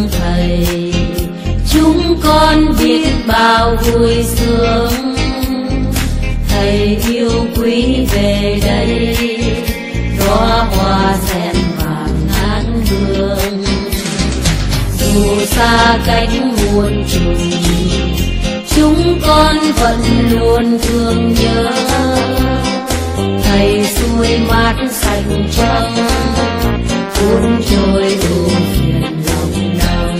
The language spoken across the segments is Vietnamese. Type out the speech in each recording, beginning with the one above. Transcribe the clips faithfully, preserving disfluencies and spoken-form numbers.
thầy, chúng con biết bao vui sướng. Thầy yêu quý về đây, đóa hoa sen vàng ngát hương. Dù xa cách muôn trùng, chúng con vẫn luôn thương nhớ. Thầy xuôi mát sạch trong, cuốn trôi ưu phiền lòng nặng.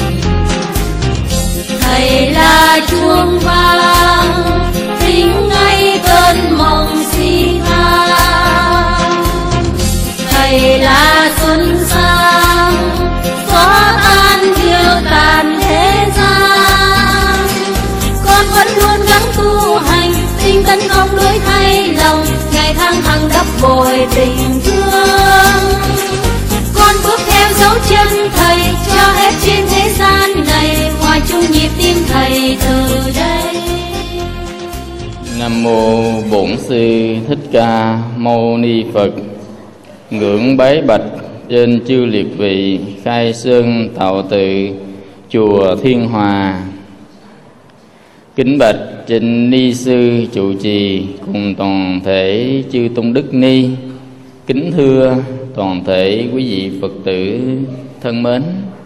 Thầy là chuông vang, thính ngay cơn mộng si than. Thầy là xuân sang, xóa tan điều tàn thế gian. Con vẫn luôn gắng tu hành, tinh tấn không đổi thay lòng, ngày tháng hằng đắp bồi tình thương. Con bước theo dấu chân thầy, cho hết trên thế gian này, hòa chung nhịp tim thầy từ đây. Nam mô Bổn Sư Thích Ca Mâu Ni Phật. Ngưỡng bái bạch trên chư liệt vị, khai sơn tạo tự chùa Thiên Hòa. Kính bạch Trịnh Ni Sư trụ trì cùng toàn thể chư tôn đức ni. Kính thưa toàn thể quý vị Phật tử thân mến.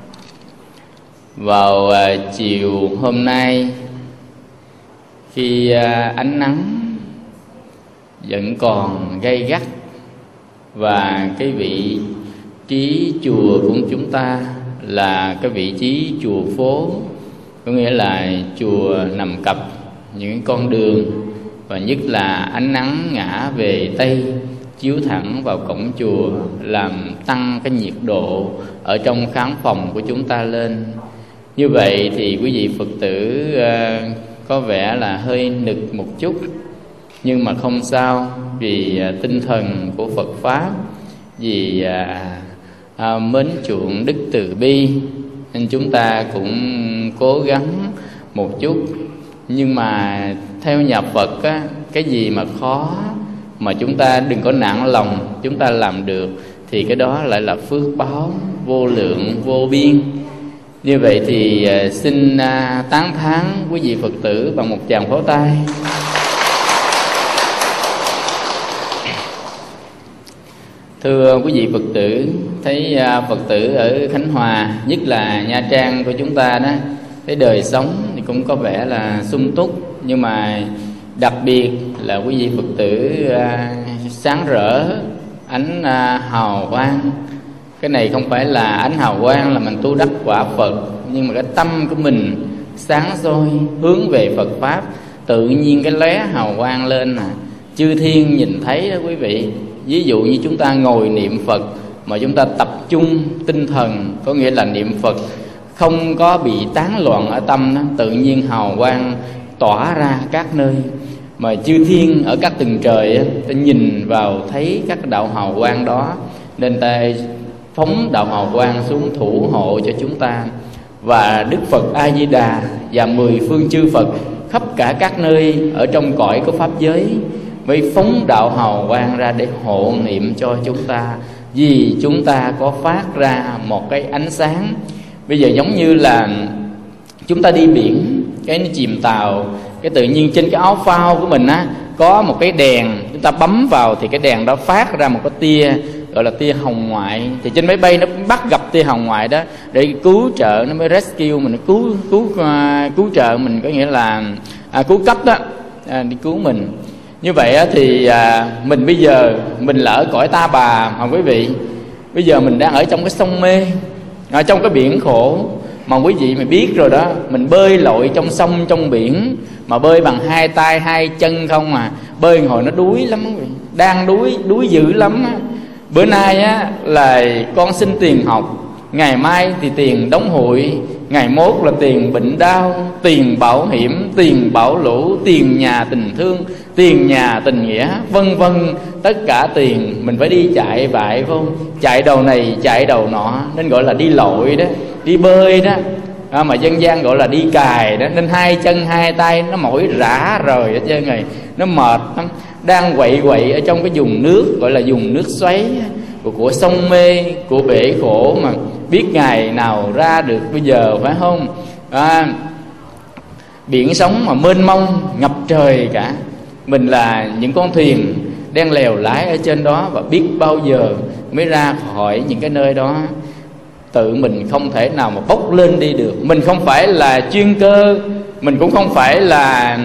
Vào à, chiều hôm nay, khi à, ánh nắng vẫn còn gay gắt và cái vị trí chùa của chúng ta là cái vị trí chùa phố, có nghĩa là chùa nằm cặp những con đường, và nhất là ánh nắng ngã về Tây chiếu thẳng vào cổng chùa, làm tăng cái nhiệt độ ở trong khán phòng của chúng ta lên. Như vậy thì quý vị Phật tử uh, có vẻ là hơi nực một chút, nhưng mà không sao, vì uh, tinh thần của Phật Pháp, vì uh, uh, mến chuộng đức từ bi, nên chúng ta cũng cố gắng một chút. Nhưng mà theo nhà Phật á, cái gì mà khó mà chúng ta đừng có nản lòng, chúng ta làm được thì cái đó lại là phước báo vô lượng vô biên. Như vậy thì uh, xin uh, tán thán quý vị Phật tử bằng một tràng pháo tay. Thưa quý vị Phật tử, thấy uh, Phật tử ở Khánh Hòa, nhất là Nha Trang của chúng ta đó, cái đời sống thì cũng có vẻ là sung túc, nhưng mà đặc biệt là quý vị Phật tử uh, sáng rỡ, ánh uh, hào quang. Cái này không phải là ánh hào quang là mình tu đắc quả Phật, nhưng mà cái tâm của mình sáng soi hướng về Phật Pháp, tự nhiên cái lóe hào quang lên à. Chư thiên nhìn thấy đó quý vị. Ví dụ như chúng ta ngồi niệm Phật mà chúng ta tập trung tinh thần, có nghĩa là niệm Phật không có bị tán loạn ở tâm đó, tự nhiên hào quang tỏa ra các nơi, mà chư thiên ở các tầng trời á, ta nhìn vào thấy các đạo hào quang đó, nên ta phóng đạo hào quang xuống thủ hộ cho chúng ta. Và Đức Phật A Di Đà và mười phương chư Phật khắp cả các nơi ở trong cõi của pháp giới mới phóng đạo hào quang ra để hộ niệm cho chúng ta, vì chúng ta có phát ra một cái ánh sáng. Bây giờ giống như là chúng ta đi biển, cái nó chìm tàu, cái tự nhiên trên cái áo phao của mình á có một cái đèn, chúng ta bấm vào thì cái đèn đó phát ra một cái tia gọi là tia hồng ngoại. Thì trên máy bay nó bắt gặp tia hồng ngoại đó để cứu trợ, nó mới rescue mình, nó cứu cứu uh, cứu trợ mình, có nghĩa là uh, cứu cấp đó, uh, đi cứu mình. Như vậy á, thì uh, mình bây giờ mình là ở cõi ta bà mà quý vị, bây giờ mình đang ở trong cái sông mê, ở trong cái biển khổ. Mà quý vị mà biết rồi đó, mình bơi lội trong sông trong biển mà bơi bằng hai tay hai chân không à, bơi hồi nó đuối lắm, đang đuối đuối dữ lắm á. Bữa nay á là con xin tiền học, ngày mai thì tiền đóng hụi, ngày mốt là tiền bệnh đau, tiền bảo hiểm, tiền bảo lũ, tiền nhà tình thương, tiền nhà tình nghĩa, vân vân. Tất cả tiền mình phải đi chạy vại, phải không? Chạy đầu này chạy đầu nọ, nên gọi là đi lội đó, đi bơi đó, à, mà dân gian gọi là đi cài đó. Nên hai chân hai tay nó mỏi rã rời hết trơn rồi, nó mệt lắm. Đang quậy quậy ở trong cái vùng nước gọi là vùng nước xoáy, của, của sông mê, của bể khổ mà biết ngày nào ra được bây giờ, phải không? À, biển sóng mà mênh mông ngập trời cả, mình là những con thuyền đang lèo lái ở trên đó, và biết bao giờ mới ra khỏi những cái nơi đó. Tự mình không thể nào mà bốc lên đi được. Mình không phải là chuyên cơ, mình cũng không phải là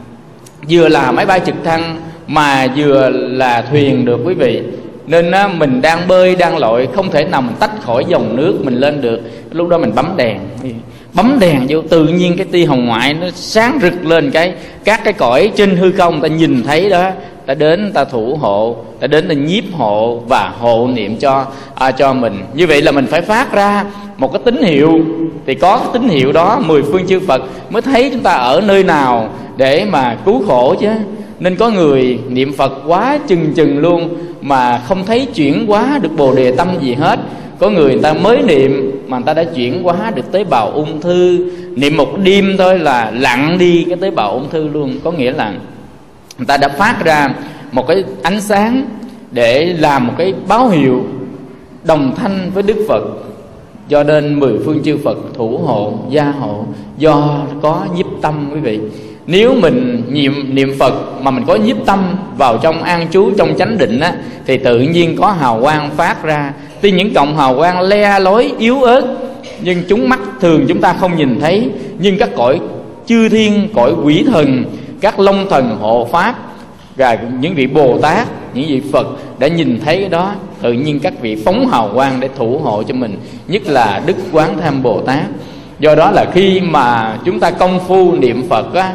vừa là máy bay trực thăng mà vừa là thuyền được quý vị. Nên á, mình đang bơi, đang lội, không thể nào mình tách khỏi dòng nước mình lên được. Lúc đó mình bấm đèn, bấm đèn vô, tự nhiên cái tia hồng ngoại nó sáng rực lên, cái các cái cõi trên hư không ta nhìn thấy đó, ta đến ta thủ hộ, ta đến ta nhiếp hộ và hộ niệm cho à, cho mình. Như vậy là mình phải phát ra một cái tín hiệu, thì có cái tín hiệu đó mười phương chư Phật mới thấy chúng ta ở nơi nào để mà cứu khổ chứ. Nên có người niệm Phật quá chừng chừng luôn mà không thấy chuyển hóa được bồ đề tâm gì hết. Có người, người ta mới niệm mà người ta đã chuyển hóa được tế bào ung thư. Niệm một đêm thôi là lặn đi cái tế bào ung thư luôn. Có nghĩa là người ta đã phát ra một cái ánh sáng để làm một cái báo hiệu đồng thanh với Đức Phật. Do nên mười phương chư Phật thủ hộ, gia hộ, do có nhiếp tâm quý vị. Nếu mình niệm, niệm Phật mà mình có nhiếp tâm vào trong an trú, trong chánh định á, thì tự nhiên có hào quang phát ra. Tuy những cọng hào quang le lói yếu ớt, nhưng chúng mắt thường chúng ta không nhìn thấy. Nhưng các cõi chư thiên, cõi quỷ thần, các long thần hộ pháp và những vị Bồ Tát, những vị Phật đã nhìn thấy cái đó, tự nhiên các vị phóng hào quang để thủ hộ cho mình. Nhất là Đức Quán Tham Bồ Tát. Do đó là khi mà chúng ta công phu niệm Phật á,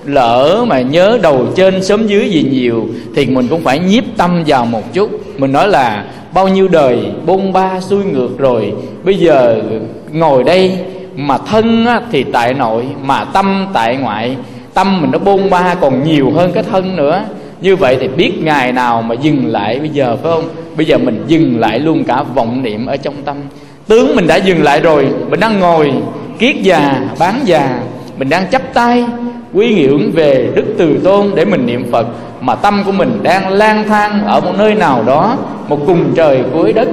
lỡ mà nhớ đầu trên sớm dưới gì nhiều thì mình cũng phải nhiếp tâm vào một chút. Mình nói là bao nhiêu đời bôn ba xuôi ngược rồi, bây giờ ngồi đây mà thân á, thì tại nội, mà tâm tại ngoại. Tâm mình nó bôn ba còn nhiều hơn cái thân nữa. Như vậy thì biết ngày nào mà dừng lại bây giờ, phải không? Bây giờ mình dừng lại luôn cả vọng niệm ở trong tâm. Tướng mình đã dừng lại rồi, mình đang ngồi kiết già, bán già, mình đang chắp tay quy ngưỡng về Đức Từ Tôn để mình niệm Phật, mà tâm của mình đang lang thang ở một nơi nào đó, một cùng trời cuối đất.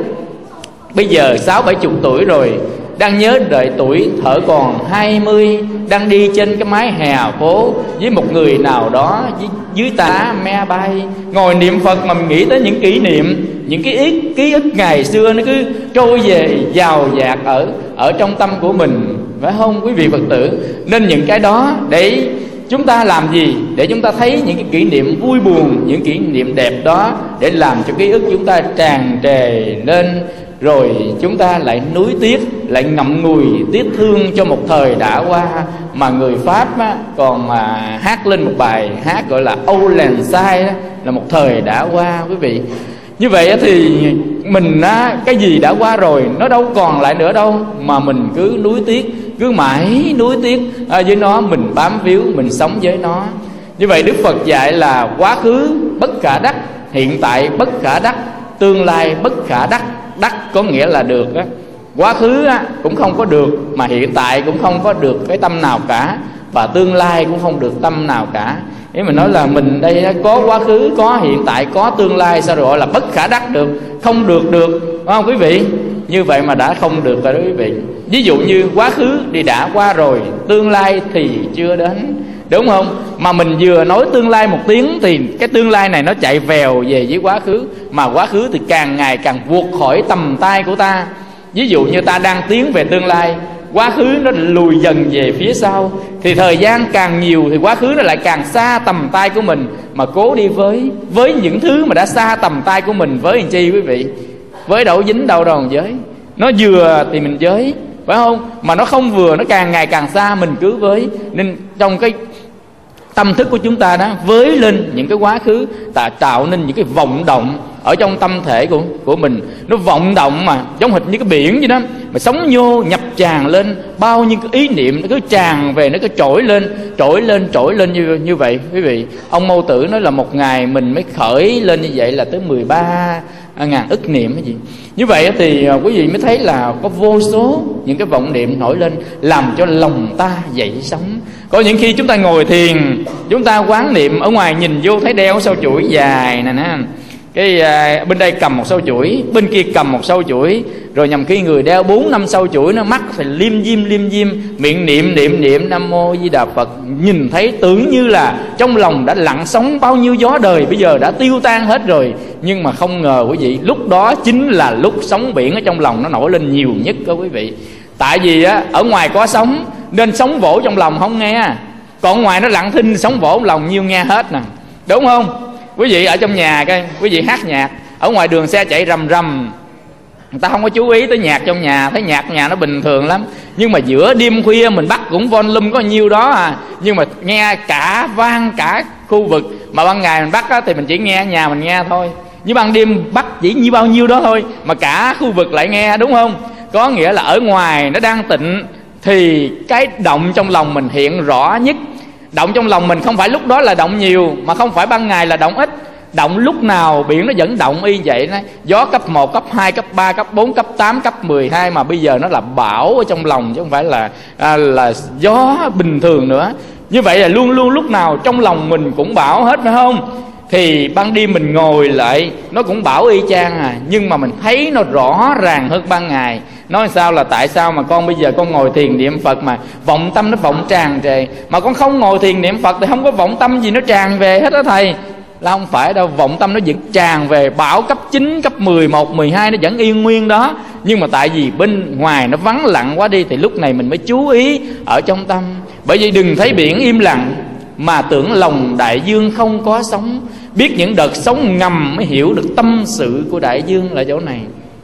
Bây giờ sáu bảy chục tuổi rồi, đang nhớ đợi tuổi thở còn hai mươi, đang đi trên cái mái hè phố với một người nào đó dưới, dưới tà me bay, ngồi niệm Phật mà mình nghĩ tới những kỷ niệm, những cái ý, ký ức ngày xưa nó cứ trôi về giàu dạt ở ở trong tâm của mình, phải không quý vị Phật tử? Nên những cái đó để chúng ta làm gì? Để chúng ta thấy những cái kỷ niệm vui buồn, những kỷ niệm đẹp đó, để làm cho ký ức chúng ta tràn trề lên. Rồi chúng ta lại nuối tiếc, lại ngậm ngùi tiếc thương cho một thời đã qua. Mà người Pháp á, còn mà hát lên một bài hát gọi là Âu Làng Sai đó, là một thời đã qua quý vị. Như vậy thì mình á, cái gì đã qua rồi nó đâu còn lại nữa đâu, mà mình cứ nuối tiếc, cứ mãi nuối tiếc à, với nó, mình bám víu, mình sống với nó. Như vậy Đức Phật dạy là quá khứ bất khả đắc, hiện tại bất khả đắc, tương lai bất khả đắc. Đắc có nghĩa là được á. Quá khứ á, cũng không có được, mà hiện tại cũng không có được cái tâm nào cả, và tương lai cũng không được tâm nào cả. Nếu mình nói là mình đây có quá khứ, có hiện tại, có tương lai, sao rồi gọi là bất khả đắc được, không được được, phải không quý vị? Như vậy mà đã không được rồi đó quý vị. Ví dụ như quá khứ thì đã qua rồi, tương lai thì chưa đến, đúng không? Mà mình vừa nói tương lai một tiếng thì cái tương lai này nó chạy vèo về với quá khứ, mà quá khứ thì càng ngày càng vụt khỏi tầm tay của ta. Ví dụ như ta đang tiến về tương lai, quá khứ nó lùi dần về phía sau, thì thời gian càng nhiều thì quá khứ nó lại càng xa tầm tay của mình. Mà cố đi với với những thứ mà đã xa tầm tay của mình với làm chi quý vị? Với đâu dính đâu đâu với. Nó vừa thì mình với, phải không? Mà nó không vừa, nó càng ngày càng xa, mình cứ với. Nên trong cái tâm thức của chúng ta đó, với lên những cái quá khứ, ta tạo nên những cái vọng động ở trong tâm thể của của mình. Nó vọng động mà giống hệt như cái biển vậy đó, mà sóng nhô nhập tràn lên, bao nhiêu cái ý niệm nó cứ tràn về, nó cứ trỗi lên, trỗi lên, trỗi lên như như vậy quý vị. Ông Mâu Tử nói là một ngày mình mới khởi lên như vậy là tới mười ba ngàn ức niệm cái gì. Như vậy thì quý vị mới thấy là có vô số những cái vọng niệm nổi lên, làm cho lòng ta dậy sóng. Có những khi chúng ta ngồi thiền, chúng ta quán niệm, ở ngoài nhìn vô thấy đeo sao chuỗi dài nè nè, cái à, bên đây cầm một sâu chuỗi, bên kia cầm một sâu chuỗi, rồi nhằm khi người đeo bốn năm sâu chuỗi, nó mắt phải liêm diêm liêm diêm, miệng niệm niệm niệm Nam Mô Di Đà Phật. Nhìn thấy tưởng như là trong lòng đã lặng sóng bao nhiêu gió đời bây giờ đã tiêu tan hết rồi. Nhưng mà không ngờ quý vị, lúc đó chính là lúc sóng biển ở trong lòng nó nổi lên nhiều nhất đó quý vị. Tại vì á, ở ngoài có sóng nên sóng vỗ trong lòng không nghe, còn ngoài nó lặng thinh, sóng vỗ trong lòng nhiêu nghe hết nè, đúng không? Quý vị ở trong nhà coi, quý vị hát nhạc, ở ngoài đường xe chạy rầm rầm, người ta không có chú ý tới nhạc trong nhà, thấy nhạc nhà nó bình thường lắm. Nhưng mà giữa đêm khuya mình bắt cũng volume có nhiêu đó à, nhưng mà nghe cả vang cả khu vực. Mà ban ngày mình bắt á, thì mình chỉ nghe nhà mình nghe thôi, nhưng ban đêm bắt chỉ như bao nhiêu đó thôi, mà cả khu vực lại nghe, đúng không? Có nghĩa là ở ngoài nó đang tịnh thì cái động trong lòng mình hiện rõ nhất. Động trong lòng mình không phải lúc đó là động nhiều, mà không phải ban ngày là động ít. Động lúc nào biển nó vẫn động y vậy đó. Gió cấp một, cấp hai, cấp ba, cấp bốn, cấp tám, cấp mười hai, mà bây giờ nó là bão ở trong lòng chứ không phải là à, là gió bình thường nữa. Như vậy là luôn luôn lúc nào trong lòng mình cũng bão hết, phải không? Thì ban đêm mình ngồi lại nó cũng bão y chang à, nhưng mà mình thấy nó rõ ràng hơn ban ngày. Nói sao là tại sao mà con bây giờ con ngồi thiền niệm Phật mà vọng tâm nó vọng tràn trề, mà con không ngồi thiền niệm Phật thì không có vọng tâm gì nó tràn về hết đó thầy. Là không phải đâu, vọng tâm nó vẫn tràn về, bão cấp chín, cấp mười một, mười hai nó vẫn yên nguyên đó. Nhưng mà tại vì bên ngoài nó vắng lặng quá đi thì lúc này mình mới chú ý ở trong tâm. Bởi vì đừng thấy biển im lặng mà tưởng lòng đại dương không có sóng. Biết những đợt sóng ngầm mới hiểu được tâm sự của đại dương là chỗ này.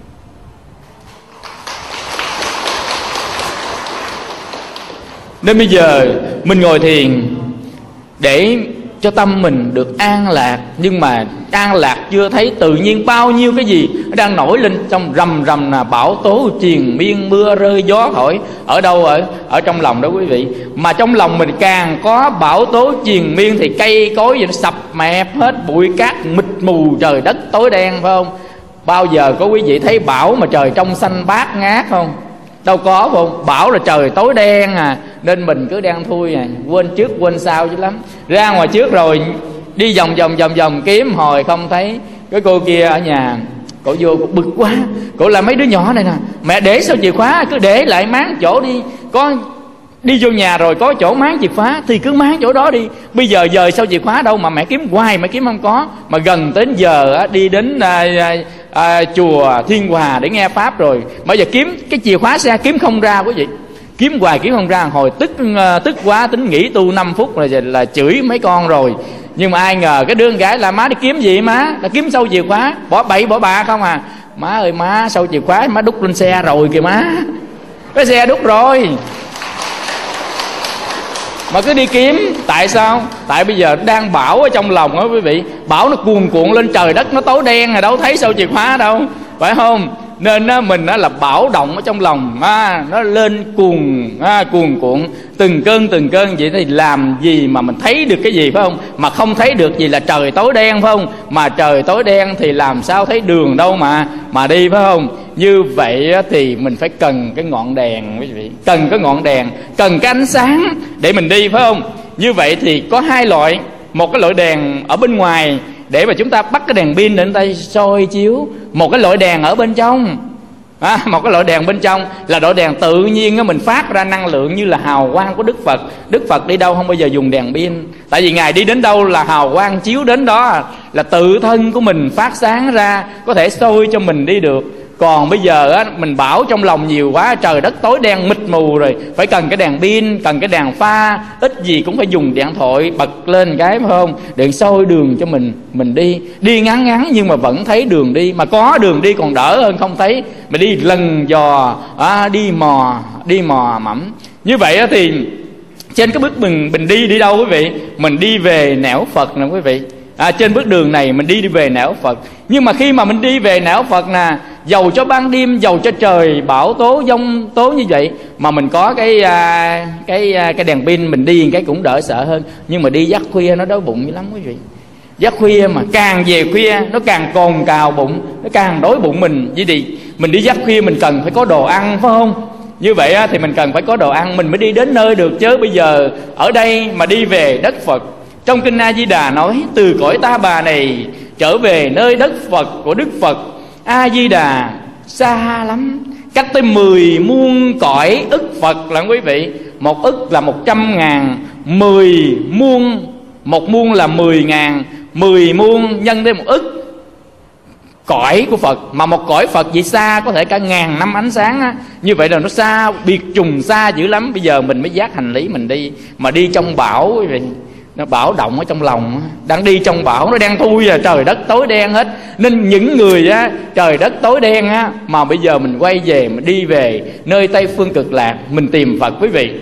Nên bây giờ mình ngồi thiền để cho tâm mình được an lạc. Nhưng mà an lạc chưa thấy, tự nhiên bao nhiêu cái gì nó đang nổi lên trong rầm rầm, là bão tố triền miên, mưa rơi gió thổi. Ở đâu? Ở ở trong lòng đó quý vị. Mà trong lòng mình càng có bão tố triền miên thì cây cối gì nó sập mẹp hết, bụi cát mịt mù, trời đất tối đen, phải không? Bao giờ có quý vị thấy bão mà trời trong xanh bát ngát không? Đâu có, phải không? Bão là trời tối đen à. Nên mình cứ đang thui à, quên trước quên sau chứ lắm. Ra ngoài trước rồi đi vòng vòng vòng vòng kiếm hồi không thấy. Cái cô kia ở nhà, cổ vô cổ bực quá, cổ là mấy đứa nhỏ này nè, mẹ để sao chìa khóa, cứ để lại máng chỗ đi. Có đi vô nhà rồi có chỗ máng chìa khóa thì cứ máng chỗ đó đi. Bây giờ giờ sao chìa khóa đâu mà mẹ kiếm hoài mẹ kiếm không có. Mà gần tới giờ á, đi đến à, à, à, chùa Thiên Hòa để nghe pháp rồi, bây giờ kiếm cái chìa khóa xe kiếm không ra quý vị. Kiếm hoài kiếm không ra, hồi tức tức quá, tính nghỉ tu năm phút là là chửi mấy con rồi. Nhưng mà ai ngờ cái đứa con gái là má đi kiếm gì má, là kiếm sâu chìa khóa, bỏ bậy bỏ bạ không à. Má ơi má, sâu chìa khóa má đút lên xe rồi kìa má, cái xe đút rồi mà cứ đi kiếm. Tại sao? Tại bây giờ đang bão ở trong lòng đó quý vị. Bão nó cuồn cuộn lên, trời đất nó tối đen rồi, đâu thấy sâu chìa khóa đâu, phải không? Nên á, mình á, là bão động ở trong lòng à, nó lên cuồn à, cuồn cuộn từng cơn từng cơn vậy thì làm gì mà mình thấy được cái gì, phải không? Mà không thấy được gì là trời tối đen, phải không? Mà trời tối đen thì làm sao thấy đường đâu mà mà đi, phải không? Như vậy á, thì mình phải cần cái ngọn đèn quý vị, cần cái ngọn đèn, cần cái ánh sáng để mình đi, phải không? Như vậy thì có hai loại. Một cái loại đèn ở bên ngoài để mà chúng ta bắt cái đèn pin để người ta soi chiếu. Một cái loại đèn ở bên trong à, một cái loại đèn bên trong là loại đèn tự nhiên đó, mình phát ra năng lượng như là hào quang của Đức Phật. Đức Phật đi đâu không bao giờ dùng đèn pin, tại vì Ngài đi đến đâu là hào quang chiếu đến đó, là tự thân của mình phát sáng ra, có thể soi cho mình đi được. Còn bây giờ á, mình bảo trong lòng nhiều quá, trời đất tối đen mịt mù rồi, phải cần cái đèn pin, cần cái đèn pha, ít gì cũng phải dùng điện thoại bật lên cái, phải không? Để soi đường cho mình, mình đi đi ngắn ngắn nhưng mà vẫn thấy đường đi. Mà có đường đi còn đỡ hơn không thấy, mà đi lần dò à, đi mò đi mò mẫm. Như vậy á, thì trên cái bước mình mình đi đi đâu quý vị? Mình đi về nẻo Phật nè quý vị. À, trên bước đường này mình đi đi về nẻo Phật. Nhưng mà khi mà mình đi về nẻo Phật nè, dầu cho ban đêm, dầu cho trời bão tố giông tố như vậy, mà mình có cái à, cái à, cái đèn pin, mình đi cái cũng đỡ sợ hơn. Nhưng mà đi giấc khuya nó đói bụng dữ lắm quý vị. Giấc khuya mà càng về khuya nó càng cồn cào bụng, nó càng đói bụng mình. Vậy thì mình đi giấc khuya mình cần phải có đồ ăn, phải không? Như vậy á, thì mình cần phải có đồ ăn mình mới đi đến nơi được chứ. Bây giờ ở đây mà đi về đất Phật, trong kinh A Di Đà nói từ cõi Ta Bà này trở về nơi đất Phật của Đức Phật A Di Đà xa lắm, cách tới mười muôn cõi ức Phật là quý vị. Một ức là một trăm ngàn, mười muôn, một muôn là mười ngàn, mười muôn nhân tới một ức cõi của Phật. Mà một cõi Phật vậy xa có thể cả ngàn năm ánh sáng á. Như vậy là nó xa, biệt trùng xa dữ lắm. Bây giờ mình mới vác hành lý mình đi, mà đi trong bão quý vị, nó bão động ở trong lòng, đang đi trong bão, nó đang thui là trời đất tối đen hết. Nên những người á, trời đất tối đen á, mà bây giờ mình quay về, mình đi về nơi Tây Phương Cực Lạc, mình tìm Phật quý vị.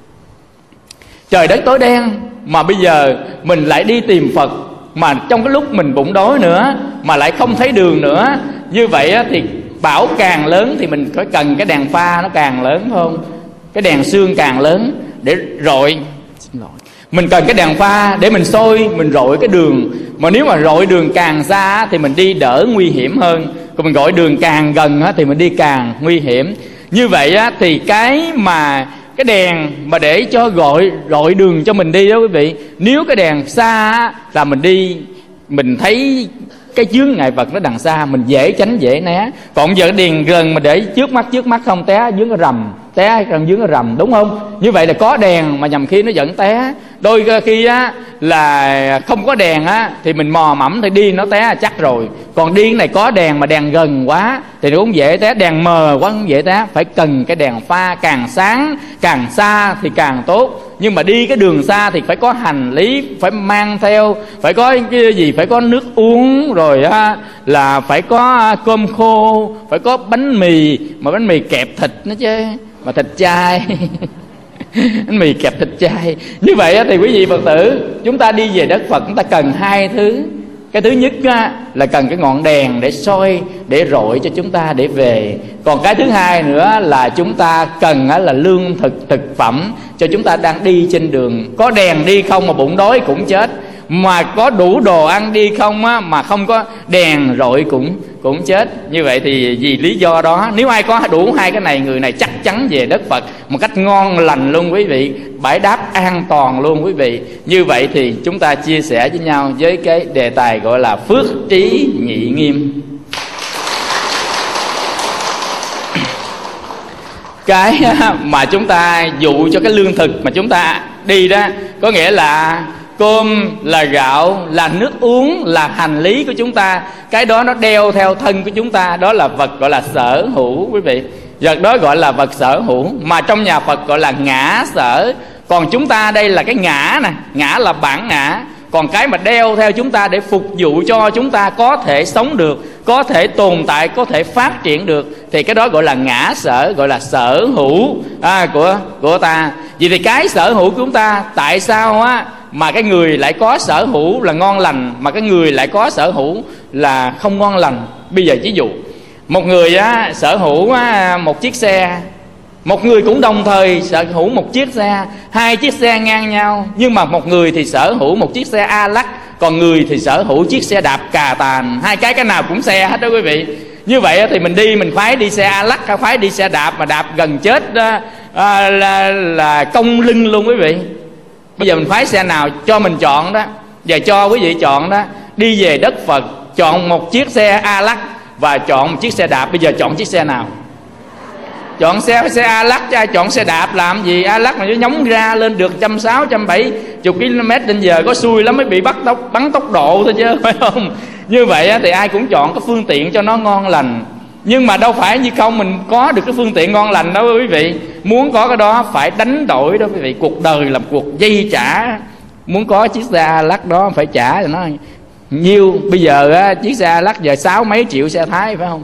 Trời đất tối đen mà bây giờ mình lại đi tìm Phật, mà trong cái lúc mình bụng đói nữa, mà lại không thấy đường nữa. Như vậy á, thì bão càng lớn thì mình phải cần cái đèn pha nó càng lớn, phải không? Cái đèn sương càng lớn để rọi. Xin lỗi. Mình cần cái đèn pha để mình soi, mình rọi cái đường. Mà nếu mà rọi đường càng xa thì mình đi đỡ nguy hiểm hơn. Còn mình gọi đường càng gần thì mình đi càng nguy hiểm. Như vậy thì cái mà cái đèn mà để cho gọi rọi đường cho mình đi đó quý vị, nếu cái đèn xa là mình đi, mình thấy cái chướng ngại vật nó đằng xa, mình dễ tránh dễ né. Còn giờ đèn gần mà để trước mắt trước mắt không té dưới cái rầm, té trong dưới cái rầm, đúng không? Như vậy là có đèn mà nhầm khi nó vẫn té. Đôi khi á là không có đèn á thì mình mò mẫm thì đi nó té chắc rồi. Còn đi cái này có đèn mà đèn gần quá thì nó cũng dễ té, đèn mờ quá cũng dễ té. Phải cần cái đèn pha, càng sáng càng xa thì càng tốt. Nhưng mà đi cái đường xa thì phải có hành lý, phải mang theo, phải có cái gì, phải có nước uống, rồi á là phải có cơm khô, phải có bánh mì, mà bánh mì kẹp thịt nữa chứ, mà thịt chay. Bánh mì kẹp thịt chay. Như vậy thì quý vị Phật tử, chúng ta đi về đất Phật chúng ta cần hai thứ. Cái thứ nhất là cần cái ngọn đèn để soi, để rọi cho chúng ta để về. Còn cái thứ hai nữa là chúng ta cần là lương thực, thực phẩm cho chúng ta đang đi trên đường. Có đèn đi không mà bụng đói cũng chết, mà có đủ đồ ăn đi không á, mà không có đèn rọi cũng cũng chết. Như vậy thì vì lý do đó, nếu ai có đủ hai cái này, người này chắc chắn về đất Phật một cách ngon lành luôn quý vị, bãi đáp an toàn luôn quý vị. Như vậy thì chúng ta chia sẻ với nhau với cái đề tài gọi là phước trí nhị nghiêm. Cái mà chúng ta dụ cho cái lương thực mà chúng ta đi đó, có nghĩa là cơm, là gạo, là nước uống, là hành lý của chúng ta. Cái đó nó đeo theo thân của chúng ta, đó là vật gọi là sở hữu quý vị. Vật đó gọi là vật sở hữu, mà trong nhà Phật gọi là ngã sở. Còn chúng ta đây là cái ngã nè, ngã là bản ngã. Còn cái mà đeo theo chúng ta để phục vụ cho chúng ta có thể sống được, có thể tồn tại, có thể phát triển được, thì cái đó gọi là ngã sở, gọi là sở hữu à, của, của ta. Vì thì cái sở hữu của chúng ta, tại sao á mà cái người lại có sở hữu là ngon lành, mà cái người lại có sở hữu là không ngon lành? Bây giờ ví dụ một người á, sở hữu á, một chiếc xe, một người cũng đồng thời sở hữu một chiếc xe, hai chiếc xe ngang nhau. Nhưng mà một người thì sở hữu một chiếc xe A Lắc, còn người thì sở hữu chiếc xe đạp cà tàn. Hai cái cái nào cũng xe hết đó quý vị. Như vậy thì mình đi, mình khoái đi xe A Lắc hay khoái đi xe đạp, mà đạp gần chết đó, à, là, là cong lưng luôn quý vị. Bây giờ mình khoái xe nào cho mình chọn đó. Giờ cho quý vị chọn đó, đi về đất Phật chọn một chiếc xe A Lắc và chọn một chiếc xe đạp. Bây giờ chọn chiếc xe nào? Chọn xe xe A Lắc chứ ai chọn xe đạp làm gì? A Lắc mà nó nhóng ra lên được một trăm sáu mươi, một trăm bảy mươi ki lô mét trên giờ, có xui lắm mới bị bắt tốc, bắn tốc độ thôi chứ, phải không? Như vậy thì ai cũng chọn cái phương tiện cho nó ngon lành. Nhưng mà đâu phải như không mình có được cái phương tiện ngon lành đó quý vị. Muốn có cái đó phải đánh đổi đó quý vị. Cuộc đời là một cuộc dây trả. Muốn có chiếc xe A Lắc đó phải trả cho nó nhiêu. Bây giờ á, chiếc xe A Lắc giờ sáu mấy triệu xe Thái, phải không?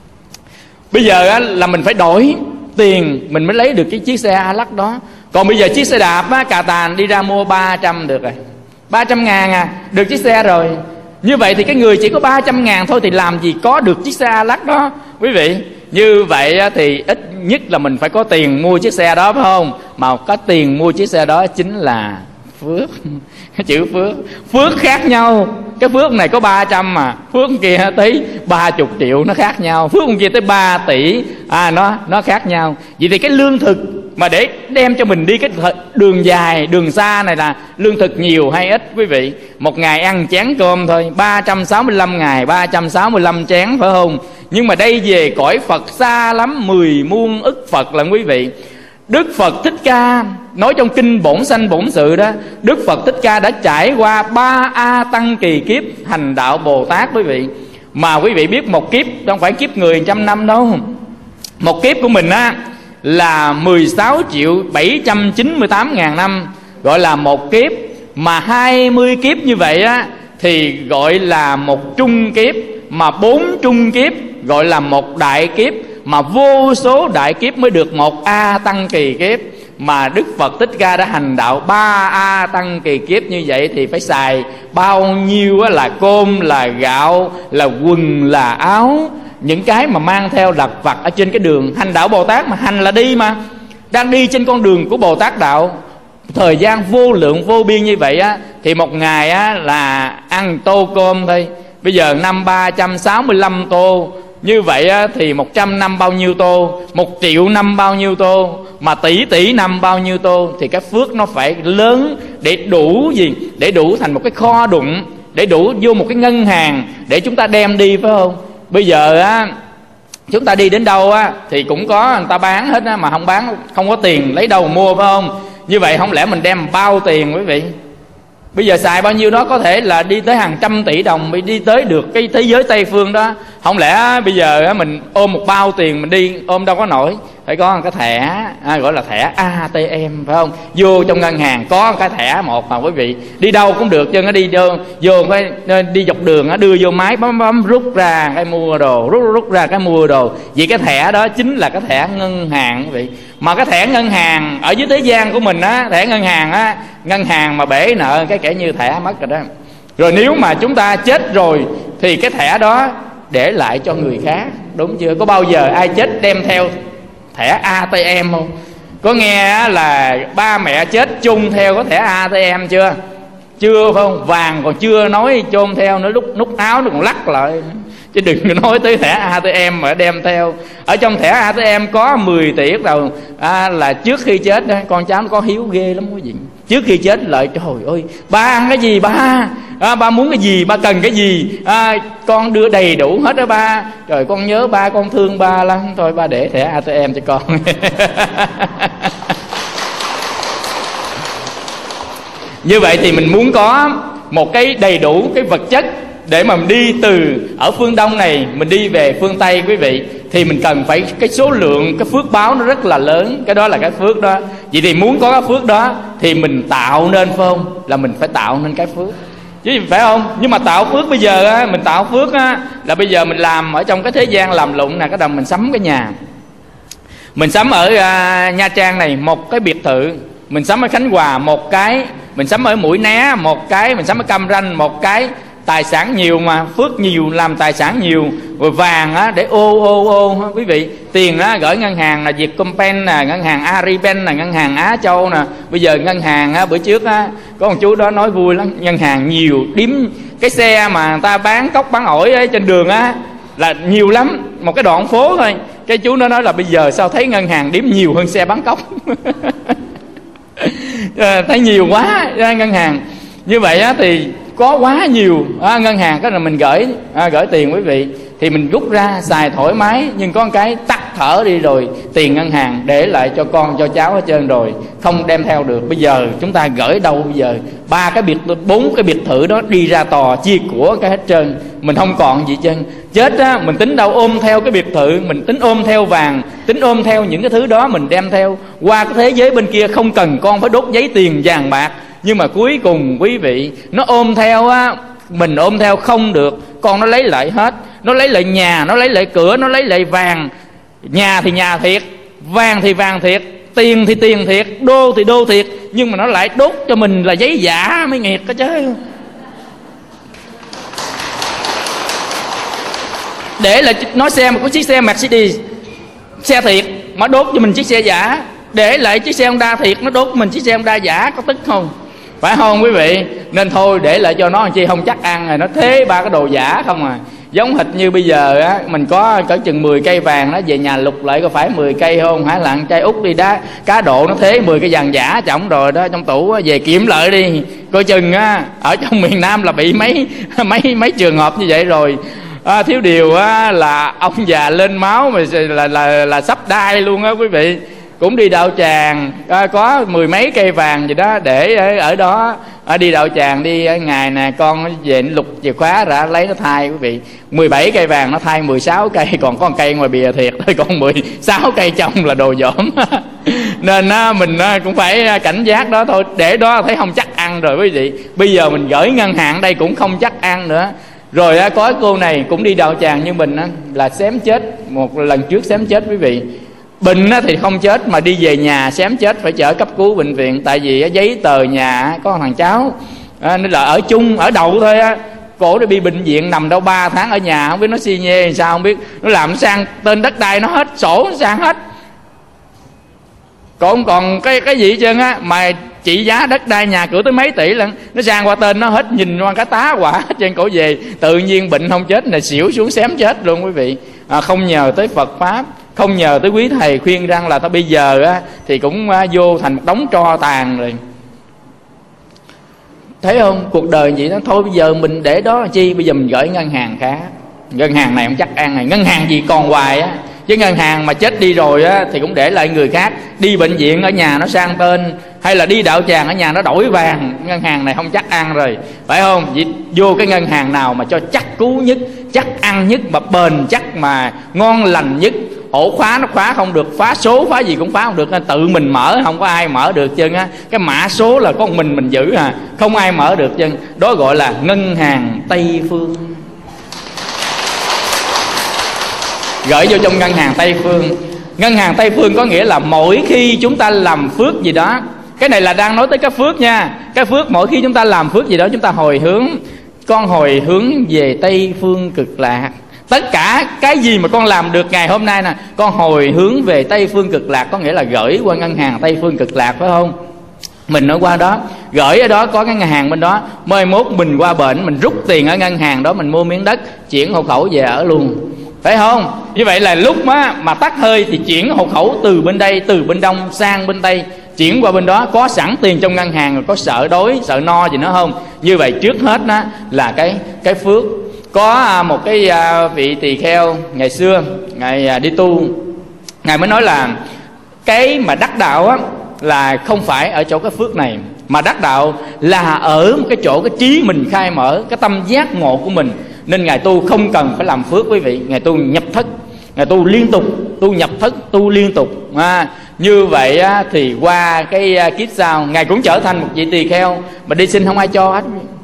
Bây giờ á, là mình phải đổi tiền mình mới lấy được cái chiếc xe A Lắc đó. Còn bây giờ chiếc xe đạp á, cà tàn đi ra mua ba trăm được rồi, ba trăm ngàn à, được chiếc xe rồi. Như vậy thì cái người chỉ có ba trăm ngàn thôi thì làm gì có được chiếc xe A Lắc đó quý vị. Như vậy thì ít nhất là mình phải có tiền mua chiếc xe đó, phải không? Mà có tiền mua chiếc xe đó chính là phước. Cái chữ phước, phước khác nhau. Cái phước này có ba trăm mà phước kia tới ba mươi triệu nó khác nhau. Phước kia tới ba tỷ à, nó nó khác nhau. Vậy thì cái lương thực mà để đem cho mình đi cái đường dài, đường xa này là lương thực nhiều hay ít quý vị? Một ngày ăn chén cơm thôi, ba trăm sáu mươi lăm ngày, ba trăm sáu mươi lăm chén phải không? Nhưng mà đây về cõi Phật xa lắm, mười muôn ức Phật là quý vị. Đức Phật Thích Ca nói trong kinh Bổn Sanh Bổn Sự đó, Đức Phật Thích Ca đã trải qua ba A Tăng kỳ kiếp hành đạo Bồ Tát quý vị. Mà quý vị biết một kiếp không phải kiếp người trăm năm đâu. Một kiếp của mình á là mười sáu triệu bảy trăm chín mươi tám ngàn năm, gọi là một kiếp. Mà hai mươi kiếp như vậy á thì gọi là một trung kiếp. Mà bốn trung kiếp gọi là một đại kiếp. Mà vô số đại kiếp mới được một A Tăng kỳ kiếp. Mà Đức Phật Thích Ca đã hành đạo ba A Tăng kỳ kiếp như vậy thì phải xài bao nhiêu là cơm, là gạo, là quần, là áo, những cái mà mang theo lặt vặt ở trên cái đường hành đạo Bồ Tát. Mà hành là đi, mà đang đi trên con đường của Bồ Tát đạo, thời gian vô lượng vô biên như vậy á, thì một ngày á là ăn tô cơm thôi. Bây giờ năm ba trăm sáu mươi lăm tô, như vậy á, thì một trăm năm bao nhiêu tô, một triệu năm bao nhiêu tô, mà tỷ tỷ năm bao nhiêu tô. Thì cái phước nó phải lớn để đủ gì? Để đủ thành một cái kho đựng, để đủ vô một cái ngân hàng để chúng ta đem đi, phải không? Bây giờ á chúng ta đi đến đâu á thì cũng có người ta bán hết á, mà không bán không có tiền lấy đâu mua, phải không? Như vậy không lẽ mình đem bao tiền quý vị? Bây giờ xài bao nhiêu đó có thể là đi tới hàng trăm tỷ đồng mới đi tới được cái thế giới Tây Phương đó. Không lẽ bây giờ mình ôm một bao tiền mình đi ôm đâu có nổi. Phải có một cái thẻ à, gọi là thẻ A T M, phải không? Vô trong ngân hàng có một cái thẻ một mà quý vị đi đâu cũng được, chứ nó đi vô, vô cái đi dọc đường nó đưa vô máy bấm bấm rút ra cái mua đồ, rút rút ra cái mua đồ. Vì cái thẻ đó chính là cái thẻ ngân hàng quý vị. Mà cái thẻ ngân hàng ở dưới thế gian của mình á, thẻ ngân hàng á, ngân hàng mà bể nợ cái kể như thẻ mất rồi đó. Rồi nếu mà chúng ta chết rồi thì cái thẻ đó để lại cho người khác, đúng chưa? Có bao giờ ai chết đem theo thẻ A T M không? Có nghe là ba mẹ chết chung theo có thẻ A T M chưa? Chưa, phải không? Vàng còn chưa nói chôn theo nữa, lúc nút áo nó còn lắc lại. Chứ đừng nói tới thẻ A T M mà đem theo. Ở trong thẻ A T M có mười tỷ đầu à, là trước khi chết đó, con cháu nó có hiếu ghê lắm quý vị. Trước khi chết lại trời ơi, ba ăn cái gì ba? À, ba muốn cái gì, ba cần cái gì, à, con đưa đầy đủ hết đó ba. Trời, con nhớ ba, con thương ba lắm. Thôi ba để thẻ A T M cho con. Như vậy thì mình muốn có một cái đầy đủ cái vật chất để mà mình đi từ ở phương Đông này mình đi về phương Tây quý vị, thì mình cần phải cái số lượng cái phước báo nó rất là lớn. Cái đó là cái phước đó. Vậy thì muốn có cái phước đó thì mình tạo nên, phải không? Là mình phải tạo nên cái phước chứ, phải không? Nhưng mà tạo phước bây giờ á, mình tạo phước á là bây giờ mình làm ở trong cái thế gian làm lụng nè, cái đồng mình sắm cái nhà, mình sắm ở uh, Nha Trang này một cái biệt thự, mình sắm ở Khánh Hòa một cái, mình sắm ở Mũi Né một cái, mình sắm ở Cam Ranh một cái. Tài sản nhiều mà, phước nhiều làm tài sản nhiều. Rồi vàng á để ô ô ô quý vị, tiền á gửi ngân hàng là Vietcombank nè, ngân hàng Agribank nè, ngân hàng Á Châu nè. Bây giờ ngân hàng á, bữa trước á có một chú đó nói vui lắm, ngân hàng nhiều điếm cái xe mà người ta bán cốc bán ổi ở trên đường á là nhiều lắm, một cái đoạn phố thôi. Cái chú nó nói là bây giờ sao thấy ngân hàng điếm nhiều hơn xe bán cốc. Thấy nhiều quá ngân hàng. Như vậy á thì có quá nhiều à, ngân hàng cái là mình gửi à, gửi tiền quý vị thì mình rút ra xài thoải mái, nhưng có một cái tắt thở đi rồi tiền ngân hàng để lại cho con cho cháu hết trơn rồi, không đem theo được. Bây giờ chúng ta gửi đâu bây giờ? Ba cái biệt bốn cái biệt thự đó đi ra tòa chia của cái hết trơn, mình không còn gì trơn. Chết á mình tính đâu ôm theo cái biệt thự, mình tính ôm theo vàng, tính ôm theo những cái thứ đó mình đem theo qua cái thế giới bên kia, không cần con phải đốt giấy tiền vàng bạc. Nhưng mà cuối cùng quý vị, nó ôm theo á, mình ôm theo không được, con nó lấy lại hết. Nó lấy lại nhà, nó lấy lại cửa, nó lấy lại vàng. Nhà thì nhà thiệt, vàng thì vàng thiệt, tiền thì tiền thiệt, đô thì đô thiệt, nhưng mà nó lại đốt cho mình là giấy giả mới nghiệt đó chứ. Để là nói xe mà có chiếc xe Mercedes, xe thiệt mà đốt cho mình chiếc xe giả. Để lại chiếc xe Honda thiệt, nó đốt mình chiếc xe Honda giả, có tức không? Phải không quý vị? Nên thôi để lại cho nó làm chi, không chắc ăn rồi nó thế ba cái đồ giả không à. Giống hệt như bây giờ á, mình có cỡ chừng mười cây vàng đó, về nhà lục lại có phải mười cây không, hả? Lặn trai út đi đá cá độ nó thế mười cây vàng giả trọng rồi đó, trong tủ á, về kiểm lại đi, coi chừng á ở trong miền Nam là bị mấy mấy mấy trường hợp như vậy rồi. À, thiếu điều á là ông già lên máu mà là là là, là sắp đai luôn á quý vị. Cũng đi đạo tràng, à, có mười mấy cây vàng gì đó để ở, ở đó, à, đi đạo tràng đi ngày nè con về lục chìa khóa ra lấy nó thay quý vị. Mười bảy cây vàng nó thay mười sáu cây, còn có một cây ngoài bìa thiệt thôi, còn mười sáu cây trong là đồ dởm. Nên à, mình à, cũng phải cảnh giác đó thôi, để đó thấy không chắc ăn rồi quý vị. Bây giờ mình gửi ngân hàng đây cũng không chắc ăn nữa. Rồi á, có cô này cũng đi đạo tràng như mình á, là xém chết một lần trước, xém chết quý vị. Bệnh thì không chết mà đi về nhà xém chết, phải chở cấp cứu bệnh viện. Tại vì giấy tờ nhà có thằng cháu à, nên là ở chung ở đậu thôi á, cổ đã bị bệnh viện nằm đâu ba tháng ở nhà, không biết nó xi nhê sao không biết, nó làm sang tên đất đai nó hết, sổ nó sang hết, còn còn cái cái gì hết trơn á, mà trị giá đất đai nhà cửa tới mấy tỷ lận, nó sang qua tên nó hết, nhìn qua cái tá quả trên cổ về. Tự nhiên bệnh không chết là xỉu xuống xém chết luôn quý vị. À, không nhờ tới Phật pháp, không nhờ tới quý thầy khuyên răng là tao bây giờ á thì cũng à, vô thành một đống tro tàn rồi. Thấy không, cuộc đời vậy đó thôi. Bây giờ mình để đó chi, bây giờ mình gửi ngân hàng khác. Ngân hàng này không chắc ăn này, ngân hàng gì còn hoài á, chứ ngân hàng mà chết đi rồi á thì cũng để lại người khác. Đi bệnh viện ở nhà nó sang tên, hay là đi đạo tràng ở nhà nó đổi vàng, ngân hàng này không chắc ăn rồi, phải không? Vậy vô cái ngân hàng nào mà cho chắc cú nhất, chắc ăn nhất, mà bền chắc, mà ngon lành nhất. Ổ khóa nó khóa không được, phá số phá gì cũng phá không được, nên tự mình mở, không có ai mở được chân á. Cái mã số là có mình mình giữ à, không ai mở được chân. Đó gọi là ngân hàng Tây Phương. Gửi vô trong ngân hàng Tây Phương. Ngân hàng Tây Phương có nghĩa là mỗi khi chúng ta làm phước gì đó, cái này là đang nói tới cái phước nha. Cái phước mỗi khi chúng ta làm phước gì đó, chúng ta hồi hướng, con hồi hướng về Tây Phương Cực Lạc. Tất cả cái gì mà con làm được ngày hôm nay nè, con hồi hướng về Tây Phương Cực Lạc, có nghĩa là gửi qua ngân hàng Tây Phương Cực Lạc, phải không? Mình ở qua đó, gửi ở đó có cái ngân hàng bên đó, mai mốt mình qua bển, mình rút tiền ở ngân hàng đó, mình mua miếng đất, chuyển hộ khẩu về ở luôn, phải không? Như vậy là lúc mà, mà tắt hơi thì chuyển hộ khẩu từ bên đây, từ bên đông sang bên tây, chuyển qua bên đó, có sẵn tiền trong ngân hàng rồi, có sợ đói, sợ no gì nữa không? Như vậy trước hết đó là cái cái phước. Có một cái vị tỳ kheo ngày xưa, ngài đi tu, ngài mới nói là cái mà đắc đạo á là không phải ở chỗ cái phước này, mà đắc đạo là ở một cái chỗ cái trí mình khai mở, cái tâm giác ngộ của mình. Nên ngài tu không cần phải làm phước quý vị, ngài tu nhập thất, ngài tu liên tục, tu nhập thất, tu liên tục. À, như vậy á, thì qua cái kiếp sau ngài cũng trở thành một vị tỳ kheo mà đi xin không ai cho hết.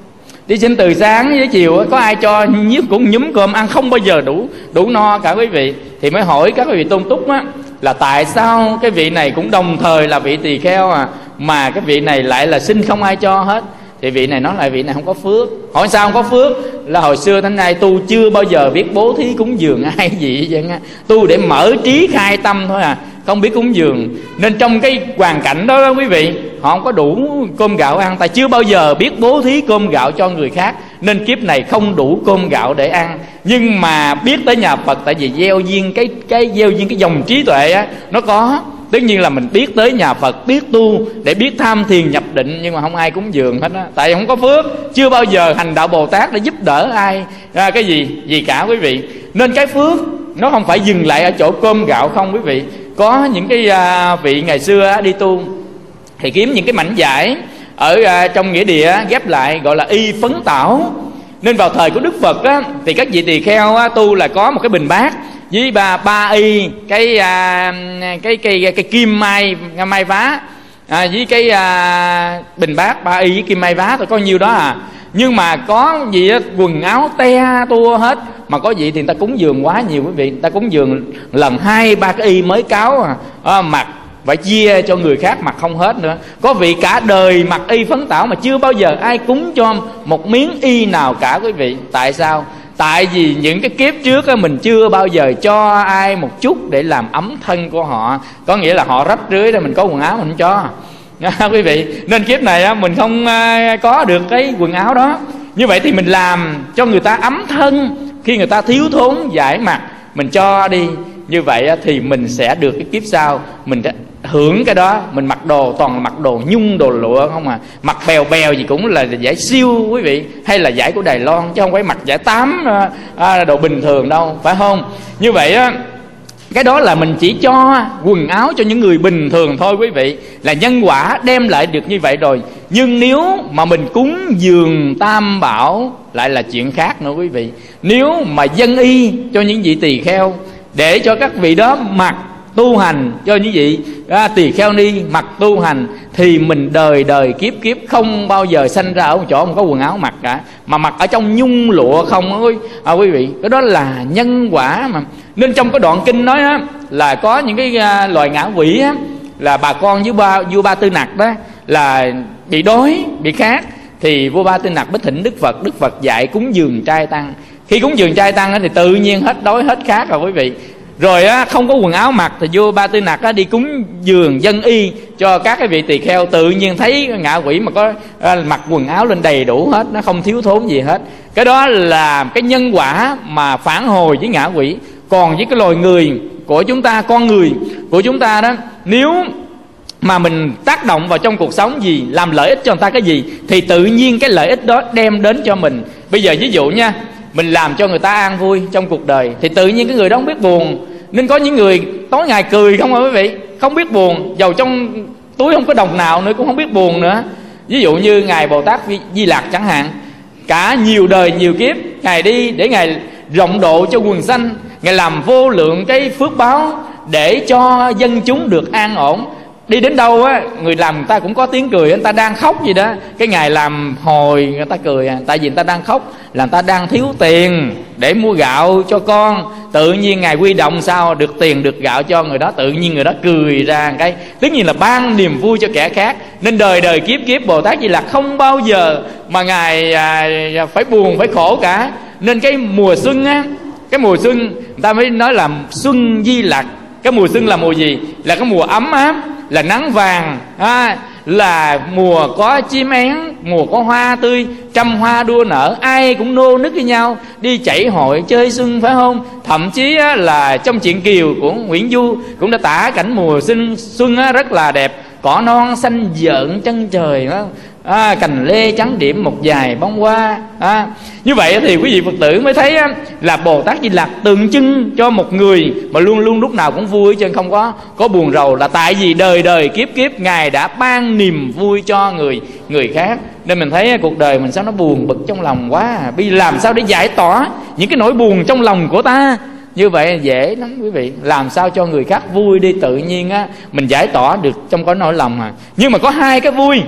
Đi xin từ sáng đến chiều có ai cho, nhiếp cũng nhúm cơm ăn, không bao giờ đủ đủ no cả quý vị. Thì mới hỏi các quý vị tôn túc á, là tại sao cái vị này cũng đồng thời là vị tỳ kheo à, mà cái vị này lại là xin không ai cho hết? Thì vị này nói lại vị này không có phước. Hỏi sao không có phước? Là hồi xưa đến nay tu chưa bao giờ biết bố thí cúng dường ai gì vậy á, tu để mở trí khai tâm thôi à, không biết cúng dường. Nên trong cái hoàn cảnh đó, đó quý vị, họ không có đủ cơm gạo ăn, tại chưa bao giờ biết bố thí cơm gạo cho người khác, nên kiếp này không đủ cơm gạo để ăn. Nhưng mà biết tới nhà Phật, tại vì gieo duyên cái cái gieo duyên cái dòng trí tuệ á, nó có. Tất nhiên là mình biết tới nhà Phật, biết tu để biết tham thiền nhập định, nhưng mà không ai cúng dường hết á, tại không có phước, chưa bao giờ hành đạo Bồ Tát để giúp đỡ ai ra cái gì gì cả quý vị. Nên cái phước nó không phải dừng lại ở chỗ cơm gạo không quý vị. Có những cái à, vị ngày xưa á, đi tu thì kiếm những cái mảnh vải ở à, trong nghĩa địa á, ghép lại gọi là y phấn tảo. Nên vào thời của Đức Phật á, thì các vị tỳ kheo á, tu là có một cái bình bát với ba ba y cái à, cái cây cái, cái kim mai mai vá à, với cái à, bình bát ba y với kim mai vá thôi, có nhiêu đó à. Nhưng mà có gì á, quần áo te tua hết, mà có gì thì người ta cúng dường quá nhiều quý vị, người ta cúng dường lần hai ba cái y mới cáo à, à mặc phải chia cho người khác mặc không hết nữa. Có vị cả đời mặc y phấn tảo mà chưa bao giờ ai cúng cho một miếng y nào cả quý vị. Tại sao? Tại vì những cái kiếp trước á, mình chưa bao giờ cho ai một chút để làm ấm thân của họ. Có nghĩa là họ rách rưới ra mình có quần áo mình không cho quý vị. Nên kiếp này á, mình không có được cái quần áo đó. Như vậy thì mình làm cho người ta ấm thân, khi người ta thiếu thốn vải mặc, mình cho đi. Như vậy thì mình sẽ được cái kiếp sau mình hưởng cái đó. Mình mặc đồ toàn là mặc đồ nhung, đồ lụa không à, mặc bèo bèo gì cũng là vải siêu quý vị, hay là vải của Đài Loan, chứ không phải mặc vải tám à, đồ bình thường đâu, phải không? Như vậy á, cái đó là mình chỉ cho quần áo cho những người bình thường thôi quý vị, là nhân quả đem lại được như vậy rồi. Nhưng nếu mà mình cúng dường tam bảo lại là chuyện khác nữa quý vị. Nếu mà dâng y cho những vị tỳ kheo, để cho các vị đó mặc tu hành, cho những vị à, tỳ kheo ni mặc tu hành, thì mình đời đời kiếp kiếp không bao giờ sanh ra ở một chỗ không có quần áo mặc cả, mà mặc ở trong nhung lụa không ơi à, quý vị. Cái đó là nhân quả mà. Nên trong cái đoạn kinh nói á, là có những cái à, loài ngạ quỷ á, là bà con với ba, vua Ba Tư Nặc đó là bị đói, bị khát, thì vua Ba Tư Nặc mới thỉnh Đức Phật. Đức Phật dạy cúng dường trai tăng. Khi cúng dường trai tăng á, thì tự nhiên hết đói hết khát rồi quý vị. Rồi á, không có quần áo mặc thì vua Ba Tư Nặc á, đi cúng dường dân y cho các cái vị tỳ kheo. Tự nhiên thấy ngạ quỷ mà có à, mặc quần áo lên đầy đủ hết, nó không thiếu thốn gì hết. Cái đó là cái nhân quả mà phản hồi với ngạ quỷ. Còn với cái loài người của chúng ta, con người của chúng ta đó, nếu mà mình tác động vào trong cuộc sống gì, làm lợi ích cho người ta cái gì, thì tự nhiên cái lợi ích đó đem đến cho mình. Bây giờ ví dụ nha, mình làm cho người ta an vui trong cuộc đời, thì tự nhiên cái người đó không biết buồn. Nên có những người tối ngày cười không hả quý vị, không biết buồn, dầu trong túi không có đồng nào nữa cũng không biết buồn nữa. Ví dụ như Ngài Bồ Tát Di Lặc chẳng hạn, cả nhiều đời nhiều kiếp Ngài đi để Ngài rộng độ cho quần sanh, Ngài làm vô lượng cái phước báo để cho dân chúng được an ổn. Đi đến đâu á, người làm người ta cũng có tiếng cười, người ta đang khóc gì đó, cái Ngài làm hồi người ta cười à. Tại vì người ta đang khóc là người ta đang thiếu tiền để mua gạo cho con. Tự nhiên Ngài quy động sao được tiền được gạo cho người đó, tự nhiên người đó cười ra cái, tất nhiên là ban niềm vui cho kẻ khác. Nên đời đời kiếp kiếp Bồ Tát Di Lặc không bao giờ mà Ngài à, phải buồn phải khổ cả. Nên cái mùa xuân á, cái mùa xuân người ta mới nói là xuân Di Lặc. Cái mùa xuân là mùa gì? Là cái mùa ấm áp, là nắng vàng à, là mùa có chim én, mùa có hoa tươi, trăm hoa đua nở, ai cũng nô nức với nhau đi chảy hội chơi xuân, phải không? Thậm chí á, là trong Chuyện Kiều của Nguyễn Du cũng đã tả cảnh mùa xuân xuân á, rất là đẹp. Cỏ non xanh dợn chân trời đó, à, cành lê trắng điểm một vài bông hoa à. Như vậy thì quý vị Phật tử mới thấy á, là Bồ Tát Di Lặc tượng trưng cho một người mà luôn luôn lúc nào cũng vui, chứ không có có buồn rầu, là tại vì đời đời kiếp kiếp Ngài đã ban niềm vui cho người người khác. Nên mình thấy cuộc đời mình sao nó buồn bực trong lòng quá à. Bây giờ làm sao để giải tỏa những cái nỗi buồn trong lòng của ta? Như vậy dễ lắm quý vị. Làm sao cho người khác vui đi, tự nhiên á, mình giải tỏa được trong cái nỗi lòng à. Nhưng mà có hai cái vui,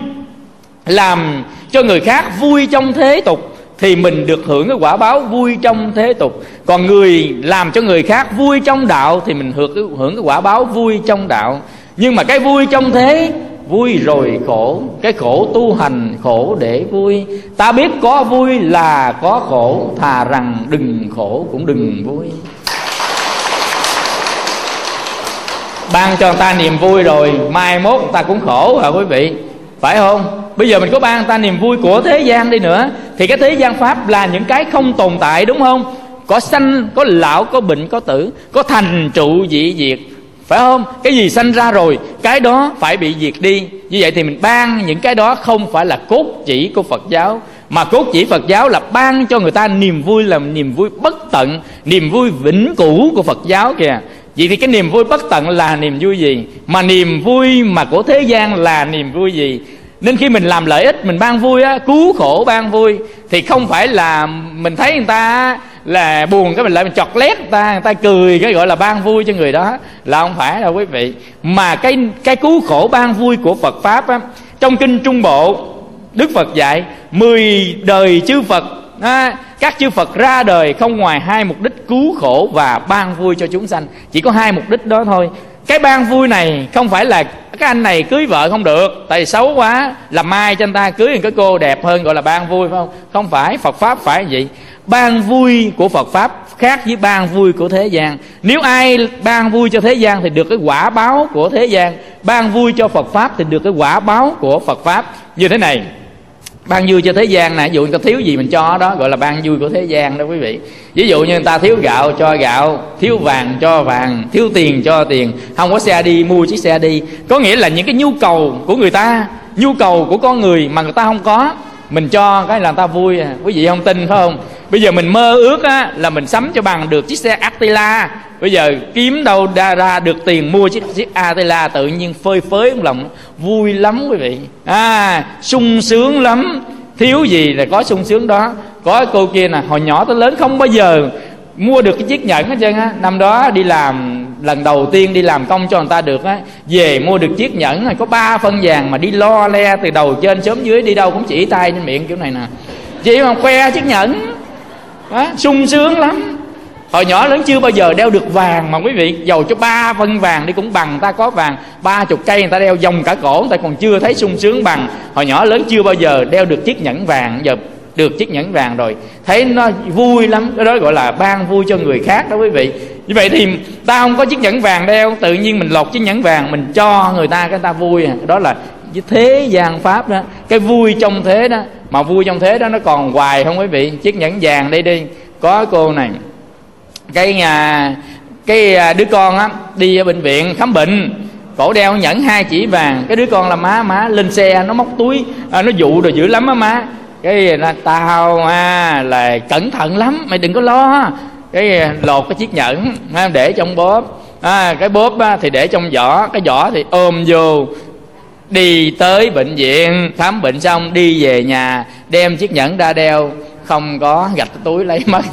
làm cho người khác vui trong thế tục thì mình được hưởng cái quả báo vui trong thế tục. Còn người làm cho người khác vui trong đạo thì mình hưởng, hưởng cái quả báo vui trong đạo. Nhưng mà cái vui trong thế, vui rồi khổ. Cái khổ tu hành khổ để vui. Ta biết có vui là có khổ, thà rằng đừng khổ cũng đừng vui. Ban cho người ta niềm vui rồi, mai mốt người ta cũng khổ hả quý vị, phải không? Bây giờ mình có ban người ta niềm vui của thế gian đi nữa, thì cái thế gian pháp là những cái không tồn tại, đúng không? Có sanh, có lão, có bệnh, có tử, có thành trụ dị diệt, phải không? Cái gì sanh ra rồi, cái đó phải bị diệt đi. Như vậy thì mình ban những cái đó không phải là cốt chỉ của Phật giáo, mà cốt chỉ Phật giáo là ban cho người ta niềm vui, là niềm vui bất tận, niềm vui vĩnh cửu của Phật giáo kìa. Vậy thì cái niềm vui bất tận là niềm vui gì? Mà niềm vui mà của thế gian là niềm vui gì? Nên khi mình làm lợi ích, mình ban vui á, cứu khổ ban vui, thì không phải là mình thấy người ta là buồn cái mình lại mình chọt lét người ta, người ta cười cái gọi là ban vui cho người đó, là không phải đâu quý vị. Mà cái cái cứu khổ ban vui của Phật pháp á, trong kinh Trung Bộ Đức Phật dạy mười đời chư Phật à, các chư Phật ra đời không ngoài hai mục đích cứu khổ và ban vui cho chúng sanh. Chỉ có hai mục đích đó thôi. Cái ban vui này không phải là cái anh này cưới vợ không được tại vì xấu quá, làm mai cho anh ta cưới cái cô đẹp hơn gọi là ban vui, phải không? Không phải. Phật pháp phải vậy. Ban vui của Phật pháp khác với ban vui của thế gian. Nếu ai ban vui cho thế gian thì được cái quả báo của thế gian, ban vui cho Phật pháp thì được cái quả báo của Phật pháp. Như thế này, ban vui cho thế gian nè. Ví dụ người ta thiếu gì mình cho đó, gọi là ban vui của thế gian đó quý vị. Ví dụ như người ta thiếu gạo cho gạo, thiếu vàng cho vàng, thiếu tiền cho tiền, không có xe đi mua chiếc xe đi. Có nghĩa là những cái nhu cầu của người ta, nhu cầu của con người mà người ta không có, mình cho cái là người ta vui à. Quý vị không tin phải không? Bây giờ mình mơ ước á, là mình sắm cho bằng được chiếc xe Attila. Bây giờ kiếm đâu ra, ra được tiền mua chiếc, chiếc Attila, tự nhiên phơi phới trong lòng, vui lắm quý vị. À, sung sướng lắm. Thiếu gì là có sung sướng đó. Có cô kia nè, hồi nhỏ tới lớn không bao giờ mua được cái chiếc nhẫn hết trơn á. Năm đó đi làm, lần đầu tiên đi làm công cho người ta được á, về mua được chiếc nhẫn này có ba phân vàng, mà đi lo le từ đầu trên xóm dưới, đi đâu cũng chỉ tay trên miệng kiểu này nè, chỉ mà khoe chiếc nhẫn đó, sung sướng lắm. Hồi nhỏ lớn chưa bao giờ đeo được vàng, mà quý vị dầu cho ba phân vàng đi cũng bằng ta có vàng ba chục cây, người ta đeo vòng cả cổ, người ta còn chưa thấy sung sướng bằng. Hồi nhỏ lớn chưa bao giờ đeo được chiếc nhẫn vàng, giờ được chiếc nhẫn vàng rồi thấy nó vui lắm. Cái đó gọi là ban vui cho người khác đó quý vị. Như vậy thì ta không có chiếc nhẫn vàng đeo, tự nhiên mình lột chiếc nhẫn vàng mình cho người ta, cái người ta vui. Đó là thế gian pháp đó, cái vui trong thế đó. Mà vui trong thế đó nó còn hoài không quý vị? Chiếc nhẫn vàng đây đi, có cô này, cái nhà cái đứa con á đi ở bệnh viện khám bệnh, cổ đeo nhẫn hai chỉ vàng. Cái đứa con là má má lên xe nó móc túi, à, nó dụ rồi dữ lắm á má. Cái là tao à, là cẩn thận lắm, mày đừng có lo. Cái lột cái chiếc nhẫn để trong bóp, à, cái bóp á, thì để trong giỏ, cái giỏ thì ôm vô. Đi tới bệnh viện khám bệnh xong đi về nhà đem chiếc nhẫn ra đeo, không có, gạch cái túi lấy mất.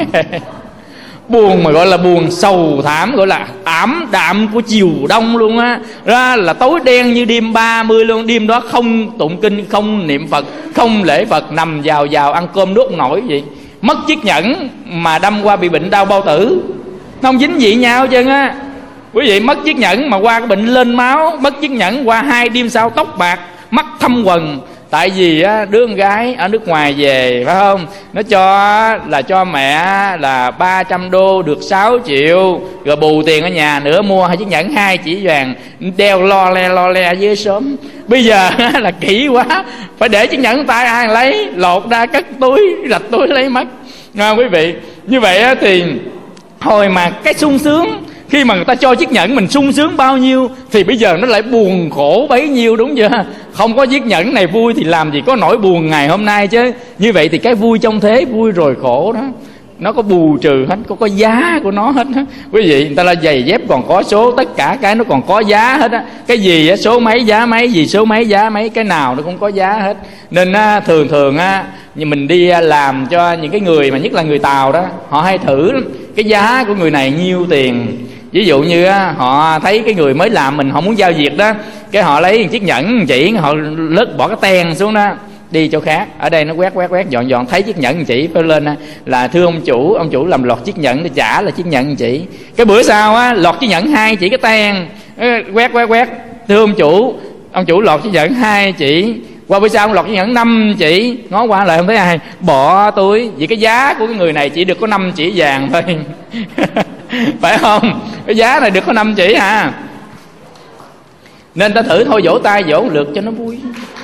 Buồn mà gọi là buồn sầu thảm, gọi là ảm đạm của chiều đông luôn á. Ra là tối đen như đêm ba mươi luôn. Đêm đó không tụng kinh, không niệm Phật, không lễ Phật, nằm vào vào ăn cơm nuốt nổi vậy. Mất chiếc nhẫn mà đâm qua bị bệnh đau bao tử, nó không dính gì nhau chứ á. Quý vị mất chiếc nhẫn mà qua cái bệnh lên máu, mất chiếc nhẫn qua hai đêm sau tóc bạc, mắt thâm quầng. Tại vì á, đứa con gái ở nước ngoài về phải không, nó cho là cho mẹ là ba trăm đô được sáu triệu, rồi bù tiền ở nhà nữa mua hai chiếc nhẫn hai chỉ vàng đeo lo le lo le dưới sớm. Bây giờ là kỹ quá, phải để chiếc nhẫn tay ai lấy, lột ra cất túi, rạch túi lấy mất. À, quý vị, như vậy á, thì hồi mà cái sung sướng khi mà người ta cho chiếc nhẫn mình sung sướng bao nhiêu, thì bây giờ nó lại buồn khổ bấy nhiêu, đúng chưa? Không có chiếc nhẫn này vui thì làm gì có nỗi buồn ngày hôm nay chứ. Như vậy thì cái vui trong thế, vui rồi khổ đó, nó có bù trừ hết, có có giá của nó hết á. Quý vị, người ta là giày dép còn có số, tất cả cái nó còn có giá hết á. Cái gì á, số mấy giá mấy, gì số mấy giá mấy, cái nào nó cũng có giá hết. Nên á, thường thường á, như mình đi làm cho những cái người mà nhất là người Tàu đó, họ hay thử lắm. Cái giá của người này nhiêu tiền. Ví dụ như á, họ thấy cái người mới làm mình, họ muốn giao việc đó, cái họ lấy chiếc nhẫn chỉ, họ lướt bỏ cái ten xuống đó, đi chỗ khác. Ở đây nó quét quét quét dọn dọn, thấy chiếc nhẫn chỉ phải lên á, là thưa ông chủ, ông chủ làm lọt chiếc nhẫn để trả là chiếc nhẫn chỉ. Cái bữa sau á, lọt chiếc nhẫn hai chỉ cái ten, quét quét quét, thưa ông chủ, ông chủ lọt chiếc nhẫn hai chỉ. Qua bữa sau ông lọt chiếc nhẫn năm chỉ, ngó qua lại không thấy ai, bỏ túi. Vì cái giá của cái người này chỉ được có năm chỉ vàng thôi. Phải không? Cái giá này được có năm chỉ à. Nên ta thử thôi, vỗ tay vỗ lượt cho nó vui.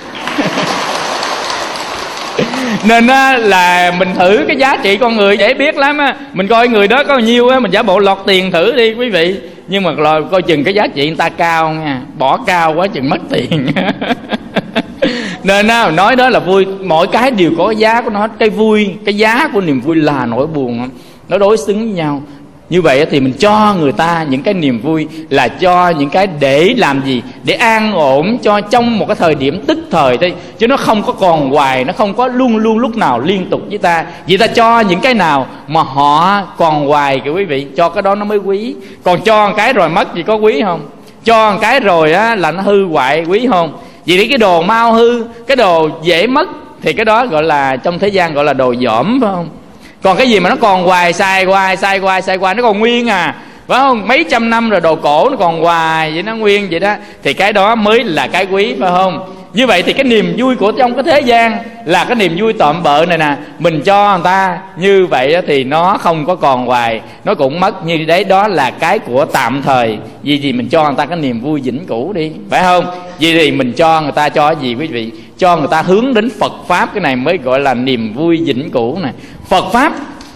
Nên á, là mình thử cái giá trị con người dễ biết lắm á. Mình coi người đó có bao nhiêu á, mình giả bộ lọt tiền thử đi quý vị. Nhưng mà rồi coi chừng cái giá trị người ta cao nha, bỏ cao quá chừng mất tiền. Nên á, nói đó là vui, mỗi cái đều có giá của nó. Cái vui, cái giá của niềm vui là nỗi buồn, nó đối xứng với nhau. Như vậy thì mình cho người ta những cái niềm vui, là cho những cái để làm gì? Để an ổn cho trong một cái thời điểm tức thời thôi, chứ nó không có còn hoài, nó không có luôn luôn lúc nào liên tục với ta. Vậy ta cho những cái nào mà họ còn hoài kìa quý vị, cho cái đó nó mới quý. Còn cho một cái rồi mất gì có quý không? Cho một cái rồi á là nó hư hoại quý không? Vì cái đồ mau hư, cái đồ dễ mất thì cái đó gọi là trong thế gian gọi là đồ dỏm, phải không? Còn cái gì mà nó còn hoài, sai hoài, sai hoài, sai hoài, nó còn nguyên à, phải không? Mấy trăm năm rồi đồ cổ nó còn hoài vậy, nó nguyên vậy đó, thì cái đó mới là cái quý, phải không? Như vậy thì cái niềm vui của trong cái thế gian là cái niềm vui tạm bợ này nè, mình cho người ta như vậy thì nó không có còn hoài, nó cũng mất. Như đấy, đó là cái của tạm thời. Vì gì mình cho người ta cái niềm vui vĩnh cửu đi, phải không? Vì thì mình cho người ta cho cái gì quý vị? Cho người ta hướng đến Phật Pháp, cái này mới gọi là niềm vui vĩnh cửu này. Phật Pháp,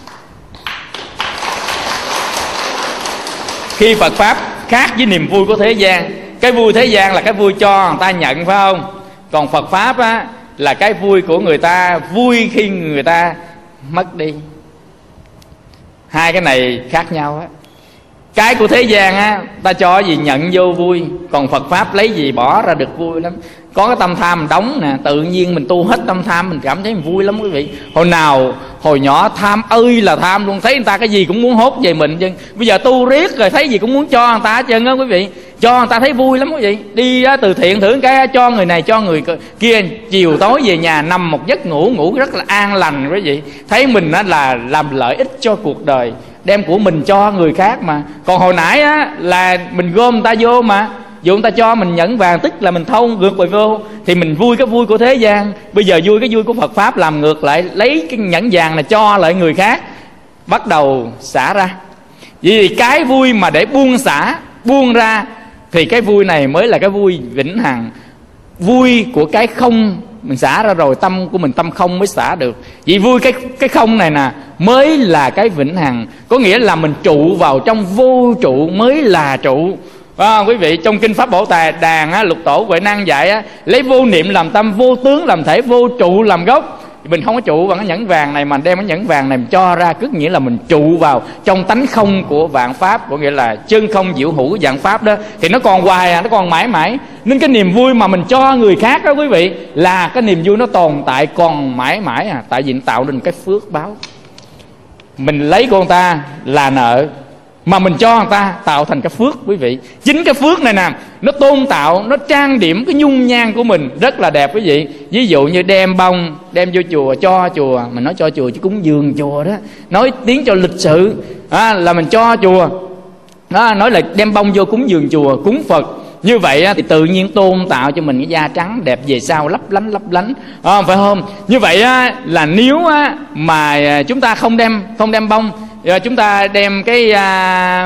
khi Phật Pháp khác với niềm vui của thế gian. Cái vui thế gian là cái vui cho người ta nhận, phải không? Còn Phật Pháp á, là cái vui của người ta, vui khi người ta mất đi. Hai cái này khác nhau á. Cái của thế gian á, ta cho gì nhận vô vui. Còn Phật Pháp lấy gì bỏ ra được vui lắm. Có cái tâm tham đóng nè, tự nhiên mình tu hết tâm tham, mình cảm thấy mình vui lắm quý vị. Hồi nào hồi nhỏ tham ơi là tham luôn, thấy người ta cái gì cũng muốn hốt về mình chứ. Bây giờ tu riết rồi thấy gì cũng muốn cho người ta hết trơn á quý vị. Cho người ta thấy vui lắm quý vị. Đi á, từ thiện thử cái cho người này cho người kia, chiều tối về nhà nằm một giấc ngủ, ngủ rất là an lành quý vị. Thấy mình á, là làm lợi ích cho cuộc đời, đem của mình cho người khác mà. Còn hồi nãy á, là mình gom người ta vô mà, dù người ta cho mình nhẫn vàng tức là mình thâu ngược về vô, thì mình vui cái vui của thế gian. Bây giờ vui cái vui của Phật Pháp làm ngược lại, lấy cái nhẫn vàng này cho lại người khác, bắt đầu xả ra. Vì cái vui mà để buông xả, buông ra, thì cái vui này mới là cái vui vĩnh hằng. Vui của cái không mình xả ra rồi, tâm của mình tâm không mới xả được. Vì vui cái cái không này nè mới là cái vĩnh hằng. Có nghĩa là mình trụ vào trong vô trụ mới là trụ. À, quý vị, trong kinh Pháp Bảo Tà Đàn á, Lục Tổ Huệ Năng dạy á, lấy vô niệm làm tâm, vô tướng làm thể, vô trụ làm gốc. Mình không có trụ bằng cái nhẫn vàng này, mà đem cái nhẫn vàng này mình cho ra, cứ nghĩa là mình trụ vào trong tánh không của vạn pháp, có nghĩa là chân không diệu hữu của vạn pháp đó, thì nó còn hoài à, nó còn mãi mãi. Nên cái niềm vui mà mình cho người khác đó quý vị, là cái niềm vui nó tồn tại còn mãi mãi à. Tại vì nó tạo nên cái phước báo. Mình lấy của người ta là nợ, mà mình cho người ta tạo thành cái phước quý vị. Chính cái phước này nè, nó tôn tạo, nó trang điểm cái nhung nhan của mình rất là đẹp quý vị. Ví dụ như đem bông, đem vô chùa, cho chùa. Mình nói cho chùa chứ cúng dường chùa đó, nói tiếng cho lịch sự à, là mình cho chùa đó, nói là đem bông vô cúng dường chùa, cúng Phật. Như vậy thì tự nhiên tôn tạo cho mình cái da trắng đẹp về sau, lấp lánh lấp lánh à, phải không? Như vậy là nếu mà chúng ta không đem không đem bông, chúng ta đem cái à,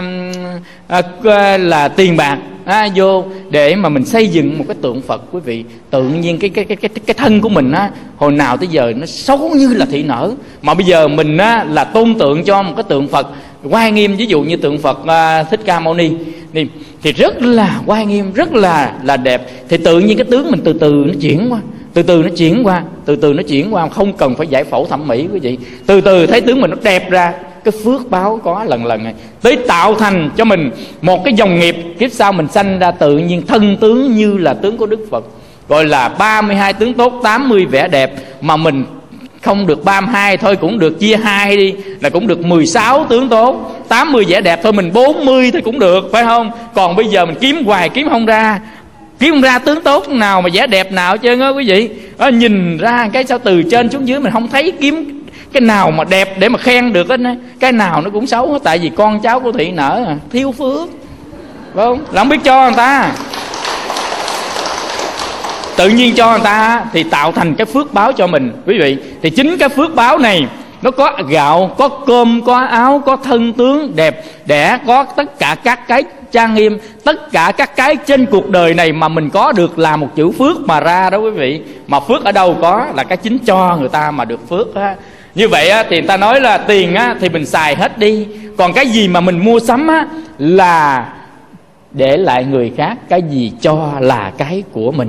à, là tiền bạc à, vô để mà mình xây dựng một cái tượng Phật quý vị, tự nhiên cái cái cái cái cái thân của mình á, hồi nào tới giờ nó xấu như là thị nở, mà bây giờ mình á, là tôn tượng cho một cái tượng Phật oai nghiêm. Ví dụ như tượng Phật à, Thích Ca Mâu Ni thì, thì rất là oai nghiêm, rất là là đẹp. Thì tự nhiên cái tướng mình từ từ nó chuyển qua, từ từ nó chuyển qua, từ từ nó chuyển qua, không cần phải giải phẫu thẩm mỹ quý vị. Từ từ thấy tướng mình nó đẹp ra, cái phước báo có lần lần này tới tạo thành cho mình một cái dòng nghiệp. Kiếp sau mình sanh ra tự nhiên thân tướng như là tướng của Đức Phật, gọi là ba mươi hai tướng tốt, tám mươi vẻ đẹp. Mà mình không được ba mươi hai thôi, cũng được chia hai đi, là cũng được mười sáu tướng tốt, tám mươi vẻ đẹp thôi, mình bốn mươi thì cũng được, phải không? Còn bây giờ mình kiếm hoài kiếm không ra, kiếm không ra tướng tốt nào mà vẻ đẹp nào chứ á quý vị. À, nhìn ra cái sao từ trên xuống dưới mình không thấy kiếm cái nào mà đẹp để mà khen được hết, cái nào nó cũng xấu hết. Tại vì con cháu của thị nở à, thiếu phước, phải không? Là không biết cho người ta, tự nhiên cho người ta thì tạo thành cái phước báo cho mình quý vị. Thì chính cái phước báo này nó có gạo, có cơm, có áo, có thân tướng đẹp đẽ, có tất cả các cái trang nghiêm, tất cả các cái trên cuộc đời này mà mình có được là một chữ phước mà ra đó quý vị. Mà phước ở đâu có, là cái chính cho người ta mà được phước á. Như vậy á, thì người ta nói là tiền á, thì mình xài hết đi, còn cái gì mà mình mua sắm á, là để lại người khác, cái gì cho là cái của mình.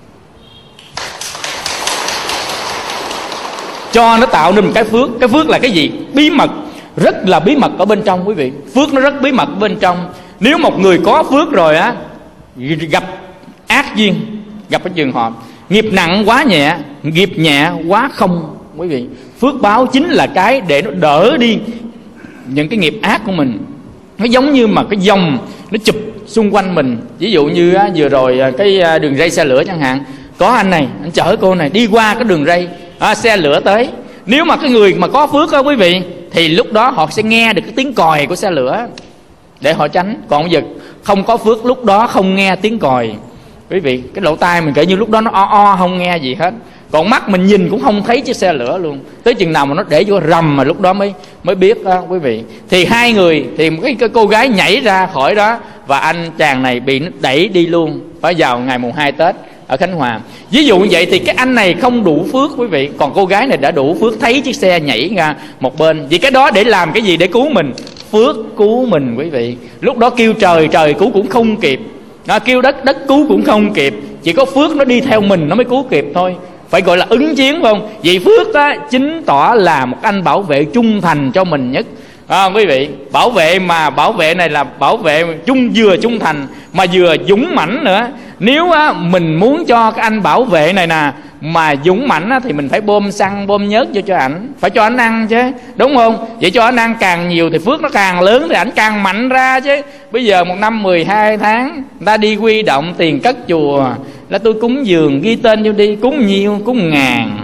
Cho nó tạo nên một cái phước. Cái phước là cái gì? Bí mật, rất là bí mật ở bên trong quý vị. Phước nó rất bí mật ở bên trong. Nếu một người có phước rồi á, gặp ác duyên, gặp cái trường hợp nghiệp nặng quá nhẹ, nghiệp nhẹ quá không quý vị. Phước báo chính là cái để nó đỡ đi những cái nghiệp ác của mình. Nó giống như mà cái dòng nó chụp xung quanh mình. Ví dụ như á, vừa rồi cái đường ray xe lửa chẳng hạn, có anh này, anh chở cô này đi qua cái đường ray, à, xe lửa tới. Nếu mà cái người mà có phước đó quý vị, thì lúc đó họ sẽ nghe được cái tiếng còi của xe lửa để họ tránh. Còn bây giờ không có phước, lúc đó không nghe tiếng còi, Quý vị, cái lỗ tai mình kể như lúc đó nó o o không nghe gì hết, còn mắt mình nhìn cũng không thấy chiếc xe lửa luôn. Tới chừng nào mà nó để vô rầm mà lúc đó mới mới biết đó quý vị. Thì hai người, thì cái, cái cô gái nhảy ra khỏi đó và anh chàng này bị nó đẩy đi luôn, phải vào ngày mùng hai Tết ở Khánh Hòa. Ví dụ như vậy thì cái anh này không đủ phước quý vị, còn cô gái này đã đủ phước thấy chiếc xe nhảy ra một bên. Vì cái đó để làm cái gì? Để cứu mình, phước cứu mình quý vị. Lúc đó kêu trời, trời cứu cũng không kịp, nó kêu đất, đất cứu cũng không kịp, chỉ có phước nó đi theo mình nó mới cứu kịp thôi. Phải gọi là ứng chiến, phải không? Vì phước á, chứng tỏ là một anh bảo vệ trung thành cho mình nhất. À, quý vị, bảo vệ mà bảo vệ này là bảo vệ chung, vừa trung thành mà vừa dũng mãnh nữa. Nếu á, mình muốn cho cái anh bảo vệ này nè mà dũng mãnh á, thì mình phải bơm xăng bơm nhớt vô cho ảnh, phải cho ảnh ăn chứ, đúng không? Vậy cho ảnh ăn càng nhiều thì phước nó càng lớn, thì ảnh càng mạnh ra chứ. Bây giờ một năm mười hai tháng người ta đi huy động tiền cất chùa, là tôi cúng dường ghi tên vô đi, cúng nhiêu? Cúng ngàn.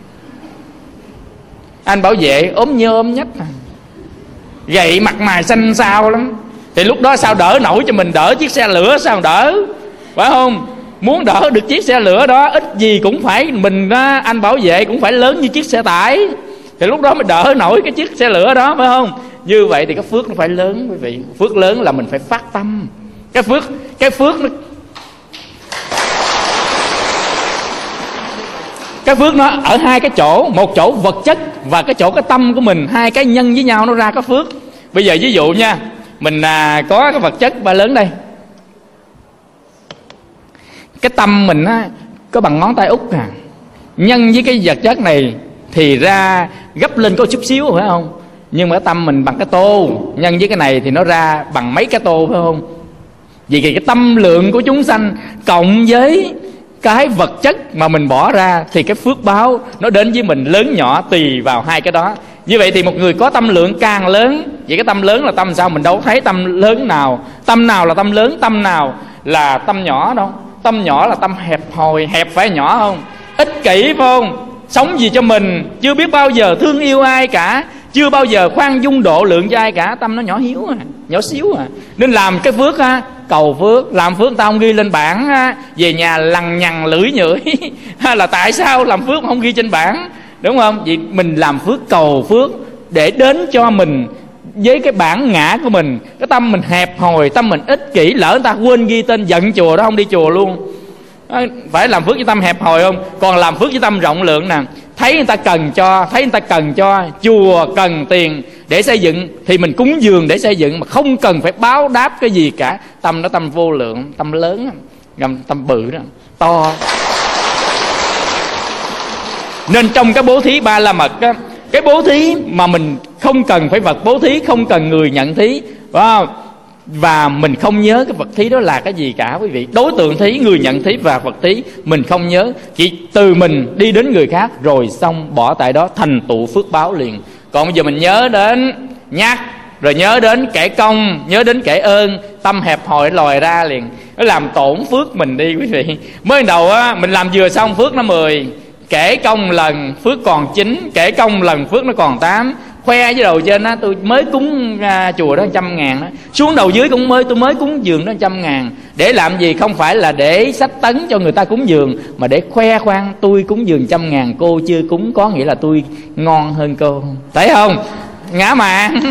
Anh bảo vệ ốm nhơ ốm nhất, gậy mặt mày xanh xao lắm. Thì lúc đó sao đỡ nổi cho mình, đỡ chiếc xe lửa sao đỡ, phải không? Muốn đỡ được chiếc xe lửa đó, ít gì cũng phải mình đó, anh bảo vệ cũng phải lớn như chiếc xe tải, thì lúc đó mới đỡ nổi cái chiếc xe lửa đó, phải không? Như vậy thì cái phước nó phải lớn quý vị. Phước lớn là mình phải phát tâm. Cái phước Cái phước nó Cái phước nó ở hai cái chỗ, một chỗ vật chất và cái chỗ cái tâm của mình, hai cái nhân với nhau nó ra cái phước. Bây giờ ví dụ nha, mình à, có cái vật chất ba lớn đây, cái tâm mình á có bằng ngón tay út à, nhân với cái vật chất này thì ra gấp lên có chút xíu, phải không? Nhưng mà cái tâm mình bằng cái tô, nhân với cái này thì nó ra bằng mấy cái tô, phải không? Vì cái tâm lượng của chúng sanh cộng với cái vật chất mà mình bỏ ra thì cái phước báo nó đến với mình lớn nhỏ tùy vào hai cái đó. Như vậy thì một người có tâm lượng càng lớn, vậy cái tâm lớn là tâm sao? Mình đâu thấy tâm lớn nào, tâm nào là tâm lớn, tâm nào là tâm nhỏ đâu. Tâm nhỏ là tâm hẹp hòi, hẹp phải nhỏ không? Ích kỷ phải không? Sống gì cho mình, chưa biết bao giờ thương yêu ai cả, chưa bao giờ khoan dung độ lượng cho ai cả. Tâm nó nhỏ hiếu à, nhỏ xíu à. Nên làm cái phước á, cầu phước. Làm phước ta không ghi lên bảng á, về nhà lằng nhằng lưỡi nhưỡi là tại sao làm phước mà không ghi trên bảng, đúng không? Vì mình làm phước cầu phước để đến cho mình với cái bản ngã của mình. Cái tâm mình hẹp hòi, tâm mình ích kỷ, lỡ người ta quên ghi tên giận chùa đó không đi chùa luôn. Phải làm phước với tâm hẹp hòi không? Còn làm phước với tâm rộng lượng nè, thấy người ta cần cho, thấy người ta cần cho, chùa cần tiền để xây dựng thì mình cúng dường để xây dựng, mà không cần phải báo đáp cái gì cả. Tâm đó tâm vô lượng, tâm lớn, tâm bự đó, to. Nên trong cái bố thí ba la mật á, cái bố thí mà mình không cần phải vật bố thí, không cần người nhận thí, phải không? Và mình không nhớ cái vật thí đó là cái gì cả quý vị. Đối tượng thí, người nhận thí và vật thí mình không nhớ, chỉ từ mình đi đến người khác rồi xong bỏ tại đó thành tựu phước báo liền. Còn bây giờ mình nhớ đến nhắc, rồi nhớ đến kể công, nhớ đến kể ơn, tâm hẹp hòi lòi ra liền, nó làm tổn phước mình đi quý vị. Mới đầu á mình làm vừa xong phước nó mười, kể công lần phước còn chín, kể công lần phước nó còn tám. Khoe với đầu trên á, tôi mới cúng à, chùa đó trăm ngàn đó. Xuống đầu dưới cũng mới tôi mới cúng dường đó trăm ngàn. Để làm gì? Không phải là để sách tấn cho người ta cúng dường, mà để khoe khoang tôi cúng dường trăm ngàn, cô chưa cúng, có nghĩa là tôi ngon hơn cô. Thấy không? Ngã mạn.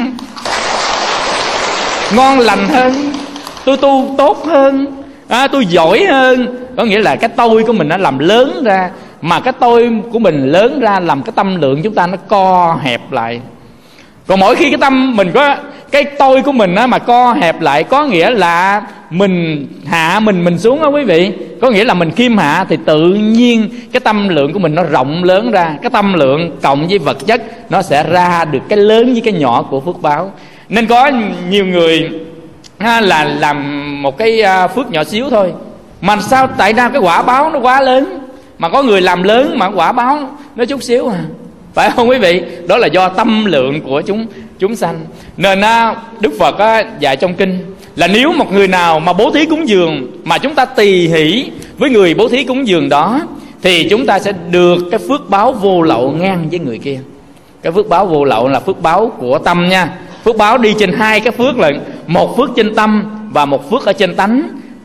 Ngon lành hơn, tôi tu tốt hơn, à, tôi giỏi hơn. Có nghĩa là cái tôi của mình nó làm lớn ra. Mà cái tôi của mình lớn ra làm cái tâm lượng chúng ta nó co hẹp lại. Còn mỗi khi cái tâm mình có cái tôi của mình á, mà co hẹp lại, có nghĩa là mình hạ mình mình xuống đó quý vị. Có nghĩa là mình khiêm hạ thì tự nhiên cái tâm lượng của mình nó rộng lớn ra. Cái tâm lượng cộng với vật chất nó sẽ ra được cái lớn với cái nhỏ của phước báo. Nên có nhiều người ha, là làm một cái phước nhỏ xíu thôi, mà sao tại sao cái quả báo nó quá lớn. Mà có người làm lớn mà quả báo nó chút xíu à, phải không quý vị? Đó là do tâm lượng của chúng chúng sanh. Nên Đức Phật dạy trong kinh là nếu một người nào mà bố thí cúng dường mà chúng ta tỳ hỷ với người bố thí cúng dường đó, thì chúng ta sẽ được cái phước báo vô lậu ngang với người kia. Cái phước báo vô lậu là phước báo của tâm nha. Phước báo đi trên hai cái phước là một phước trên tâm và một phước ở trên tánh.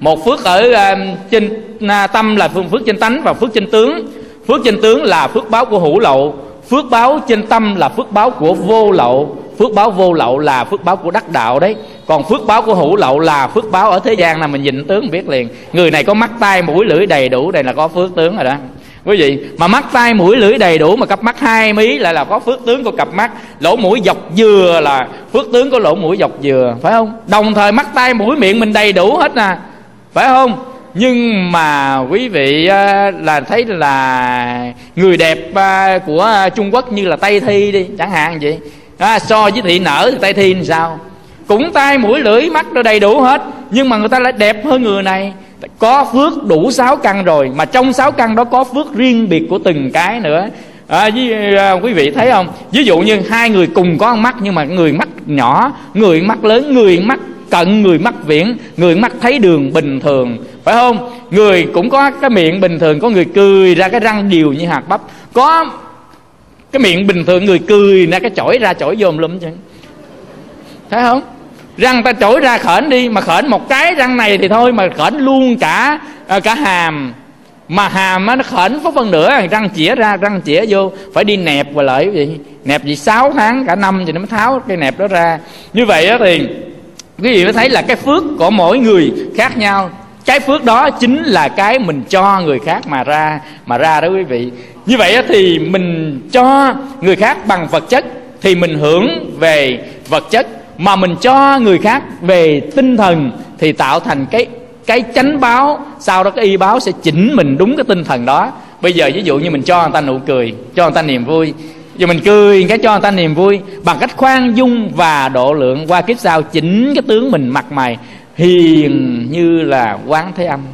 Một phước ở uh, trên uh, tâm là phước trên tánh và phước trên tướng. Phước trên tướng là phước báo của hữu lậu, phước báo trên tâm là phước báo của vô lậu. Phước báo vô lậu là phước báo của đắc đạo đấy. Còn phước báo của hữu lậu là phước báo ở thế gian, là mình nhìn tướng biết liền. Người này có mắt tai mũi lưỡi đầy đủ, đây là có phước tướng rồi đó quý vị. Mà mắt tai mũi lưỡi đầy đủ mà cặp mắt hai mí lại là có phước tướng của cặp mắt. Lỗ mũi dọc dừa là phước tướng của lỗ mũi dọc dừa, phải không? Đồng thời mắt tai mũi miệng mình đầy đủ hết nè, phải không? Nhưng mà quý vị là thấy là người đẹp của Trung Quốc như là Tây Thi đi chẳng hạn vậy, à, so với thị nở thì Tây Thi làm sao? Cũng tai mũi lưỡi mắt nó đầy đủ hết, nhưng mà người ta lại đẹp hơn người này. Có phước đủ sáu căn rồi, mà trong sáu căn đó có phước riêng biệt của từng cái nữa. À, với, à, quý vị thấy không? Ví dụ như hai người cùng có mắt, nhưng mà người mắt nhỏ, người mắt lớn, người mắt cận, người mắt viễn, người mắt thấy đường bình thường, phải không? Người cũng có cái miệng bình thường, có người cười ra cái răng đều như hạt bắp, có cái miệng bình thường người cười ra cái chổi ra chổi vô lum chứ, thấy không? Răng ta chổi ra khểnh đi, mà khểnh một cái răng này thì thôi, mà khểnh luôn cả cả hàm, mà hàm nó khểnh có phân nửa, răng chĩa ra răng chĩa vô, phải đi nẹp và lợi vậy, nẹp gì sáu tháng cả năm thì nó mới tháo cái nẹp đó ra. Như vậy đó thì quý vị mới thấy là cái phước của mỗi người khác nhau. Cái phước đó chính là cái mình cho người khác mà ra mà ra đó quý vị. Như vậy thì mình cho người khác bằng vật chất thì mình hưởng về vật chất, mà mình cho người khác về tinh thần thì tạo thành cái cái chánh báo, sau đó cái y báo sẽ chỉnh mình đúng cái tinh thần đó. Bây giờ ví dụ như mình cho người ta nụ cười, cho người ta niềm vui, giờ mình cười cái cho người ta niềm vui bằng cách khoan dung và độ lượng, qua kiếp sau chỉnh cái tướng mình mặt mày hiền như là Quán Thế Âm,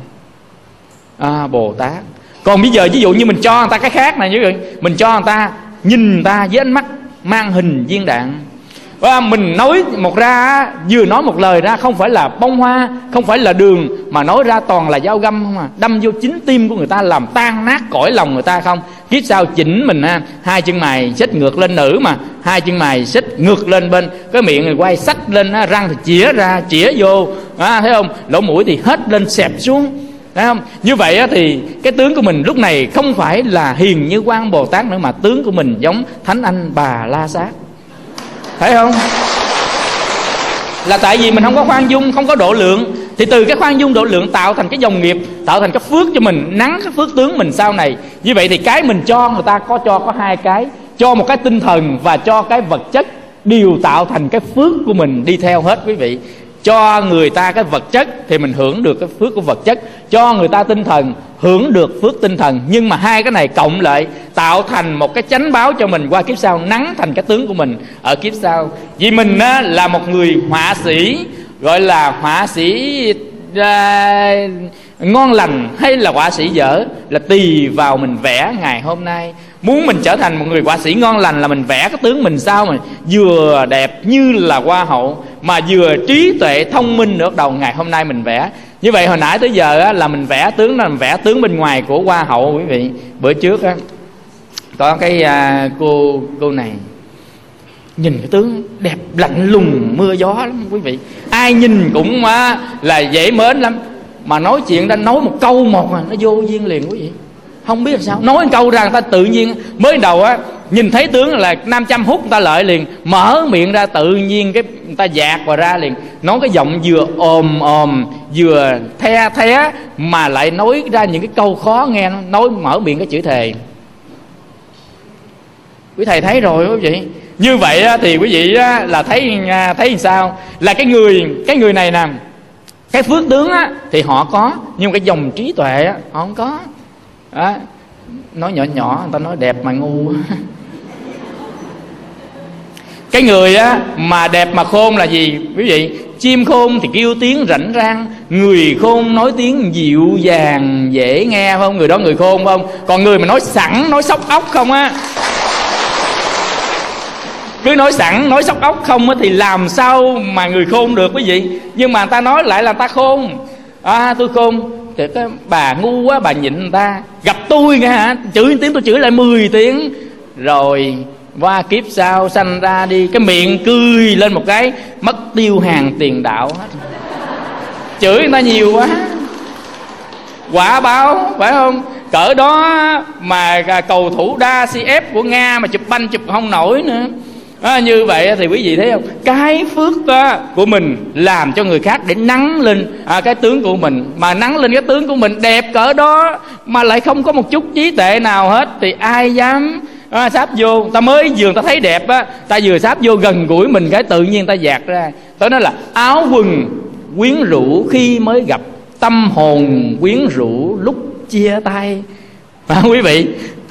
à, Bồ Tát. Còn bây giờ ví dụ như mình cho người ta cái khác này, như vậy mình cho người ta nhìn người ta với ánh mắt mang hình viên đạn, và mình nói một ra, vừa nói một lời ra không phải là bông hoa, không phải là đường, mà nói ra toàn là dao găm không à, đâm vô chính tim của người ta, làm tan nát cõi lòng người ta không. Kiếp sau chỉnh mình ha, hai chân mày xích ngược lên, nữ mà hai chân mày xích ngược lên bên, cái miệng người quay sách lên, răng thì chĩa ra chĩa vô, à, thấy không? Lỗ mũi thì hết lên xẹp xuống, thấy không? Như vậy thì cái tướng của mình lúc này không phải là hiền như Quan Bồ Tát nữa, mà tướng của mình giống Thánh Anh Bà La Sát, thấy không? Là tại vì mình không có khoan dung, không có độ lượng, thì từ cái khoan dung độ lượng tạo thành cái dòng nghiệp, tạo thành cái phước cho mình, nắng cái phước tướng mình sau này. Như vậy thì cái mình cho người ta có cho có hai cái, cho một cái tinh thần và cho cái vật chất, đều tạo thành cái phước của mình đi theo hết quý vị. Cho người ta cái vật chất thì mình hưởng được cái phước của vật chất, cho người ta tinh thần hưởng được phước tinh thần. Nhưng mà hai cái này cộng lại tạo thành một cái chánh báo cho mình qua kiếp sau, nắng thành cái tướng của mình ở kiếp sau. Vì mình á, là một người họa sĩ, gọi là họa sĩ à, ngon lành hay là họa sĩ dở là tùy vào mình vẽ ngày hôm nay. Muốn mình trở thành một người họa sĩ ngon lành là mình vẽ cái tướng mình sao mà vừa đẹp như là hoa hậu, mà vừa trí tuệ thông minh nữa, đầu ngày hôm nay mình vẽ. Như vậy hồi nãy tới giờ á, là mình vẽ tướng đó, mình vẽ tướng bên ngoài của hoa hậu quý vị. Bữa trước á, có cái à, cô cô này nhìn cái tướng đẹp lạnh lùng mưa gió lắm quý vị, ai nhìn cũng á, là dễ mến lắm, mà nói chuyện đã nói một câu một à, nó vô duyên liền quý vị. Không biết làm sao, nói một câu ra người ta tự nhiên mới đầu á, nhìn thấy tướng là nam châm hút người ta lợi liền, mở miệng ra tự nhiên cái người ta dạt vào ra liền, nói cái giọng vừa ồm ồm vừa the thé, mà lại nói ra những cái câu khó nghe, nói mở miệng cái chữ thề. Quý thầy thấy rồi quý vị. Như vậy thì quý vị là thấy thấy sao, là cái người cái người này nè, cái phước tướng á, thì họ có, nhưng cái dòng trí tuệ á, họ không có. Đó. Nói nhỏ nhỏ người ta nói đẹp mà ngu. Cái người á, mà đẹp mà khôn là gì quý vị? Chim khôn thì kêu tiếng rảnh rang, người khôn nói tiếng dịu dàng dễ nghe, phải không? Người đó người khôn, phải không? Còn người mà nói sẵn, nói sóc ốc không á, cứ nói sẵn, nói sóc ốc không á, thì làm sao mà người khôn được quý vị? Nhưng mà người ta nói lại là ta khôn. À, tôi khôn thì cái bà ngu quá, bà nhịn người ta. Gặp tôi nghe hả, chửi tiếng tôi chửi lại mười tiếng. Rồi qua kiếp sau sanh ra đi, cái miệng cười lên một cái mất tiêu hàng tiền đạo hết. Chửi người ta nhiều quá, quả báo, phải không? Cỡ đó mà cầu thủ đa xê ép của Nga mà chụp banh chụp không nổi nữa. À, như vậy thì quý vị thấy không, cái phước đó của mình làm cho người khác để nắng lên à, cái tướng của mình, mà nắng lên cái tướng của mình đẹp cỡ đó mà lại không có một chút trí tuệ nào hết thì ai dám à, sáp vô. Ta mới vừa ta thấy đẹp á, ta vừa sáp vô gần gũi mình cái tự nhiên ta dạt ra. Tôi nói là áo quần quyến rũ khi mới gặp, tâm hồn quyến rũ lúc chia tay. À, quý vị,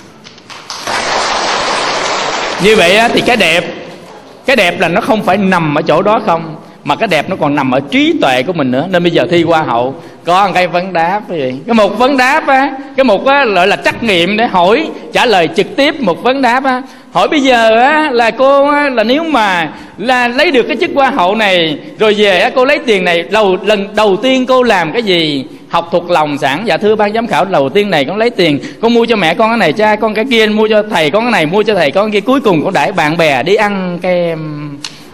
như vậy á, thì cái đẹp, cái đẹp là nó không phải nằm ở chỗ đó không, mà cái đẹp nó còn nằm ở trí tuệ của mình nữa. Nên bây giờ thi Hoa hậu có một cái vấn đáp, quý vị, cái một vấn đáp á, cái một á gọi là trắc nghiệm để hỏi trả lời trực tiếp một vấn đáp á. Hỏi bây giờ á là cô á, là nếu mà là lấy được cái chức Hoa hậu này rồi về á, cô lấy tiền này đầu lần đầu tiên cô làm cái gì? Học thuộc lòng sẵn. Dạ thưa ban giám khảo, đầu tiên này con lấy tiền con mua cho mẹ con cái này, cha con cái kia, mua cho thầy con cái này, mua cho thầy con cái kia, cuối cùng con đãi bạn bè đi ăn kem.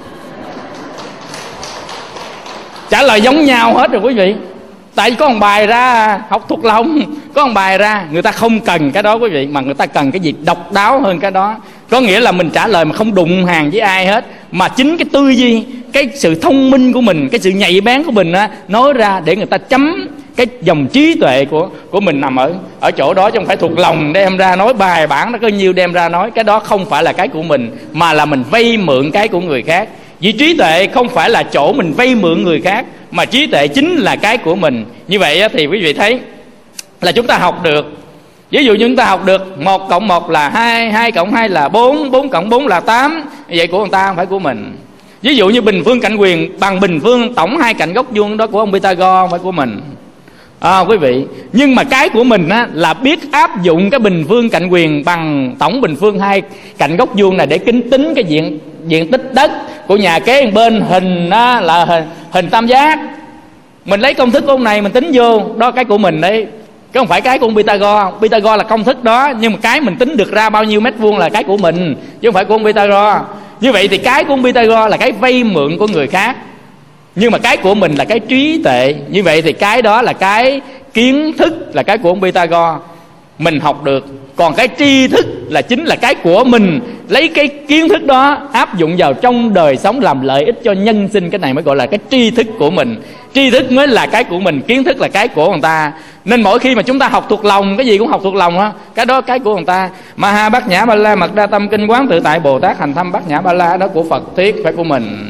Trả lời giống nhau hết rồi quý vị. Tại vì có một bài ra học thuộc lòng, có một bài ra người ta không cần cái đó quý vị, mà người ta cần cái gì độc đáo hơn cái đó. Có nghĩa là mình trả lời mà không đụng hàng với ai hết, mà chính cái tư duy, cái sự thông minh của mình, cái sự nhạy bén của mình á, nói ra để người ta chấm cái dòng trí tuệ của của mình nằm ở ở chỗ đó, chứ không phải thuộc lòng đem ra nói bài bản nó có nhiêu đem ra nói. Cái đó không phải là cái của mình, mà là mình vay mượn cái của người khác. Vì trí tuệ không phải là chỗ mình vay mượn người khác, mà trí tuệ chính là cái của mình. Như vậy thì quý vị thấy là chúng ta học được. Ví dụ như chúng ta học được một cộng một là hai, hai cộng hai là bốn, bốn cộng bốn là tám. Vậy của người ta không phải của mình. Ví dụ như bình phương cạnh quyền bằng bình phương tổng hai cạnh góc vuông, đó của ông Pythagore, không phải của mình. À, quý vị, nhưng mà cái của mình á, là biết áp dụng cái bình phương cạnh quyền bằng tổng bình phương hai cạnh góc vuông này để kính tính cái diện diện tích đất của nhà kế bên hình á, là hình, hình tam giác. Mình lấy công thức của ông này mình tính vô, đó cái của mình đấy, chứ không phải cái của ông Pythagore. Pythagore là công thức đó, nhưng mà cái mình tính được ra bao nhiêu mét vuông là cái của mình, chứ không phải của ông Pythagore. Như vậy thì cái của ông Pythagore là cái vay mượn của người khác, nhưng mà cái của mình là cái trí tuệ. Như vậy thì cái đó là cái kiến thức, là cái của ông Pythagore mình học được. Còn cái tri thức là chính là cái của mình, lấy cái kiến thức đó áp dụng vào trong đời sống làm lợi ích cho nhân sinh. Cái này mới gọi là cái tri thức của mình. Tri thức mới là cái của mình, kiến thức là cái của người ta. Nên mỗi khi mà chúng ta học thuộc lòng, cái gì cũng học thuộc lòng á, cái đó cái của người ta. Ma ha bát nhã ba la mật đa tâm kinh quán tự tại Bồ Tát hành thâm bát nhã ba la, đó của Phật thuyết, phải của mình.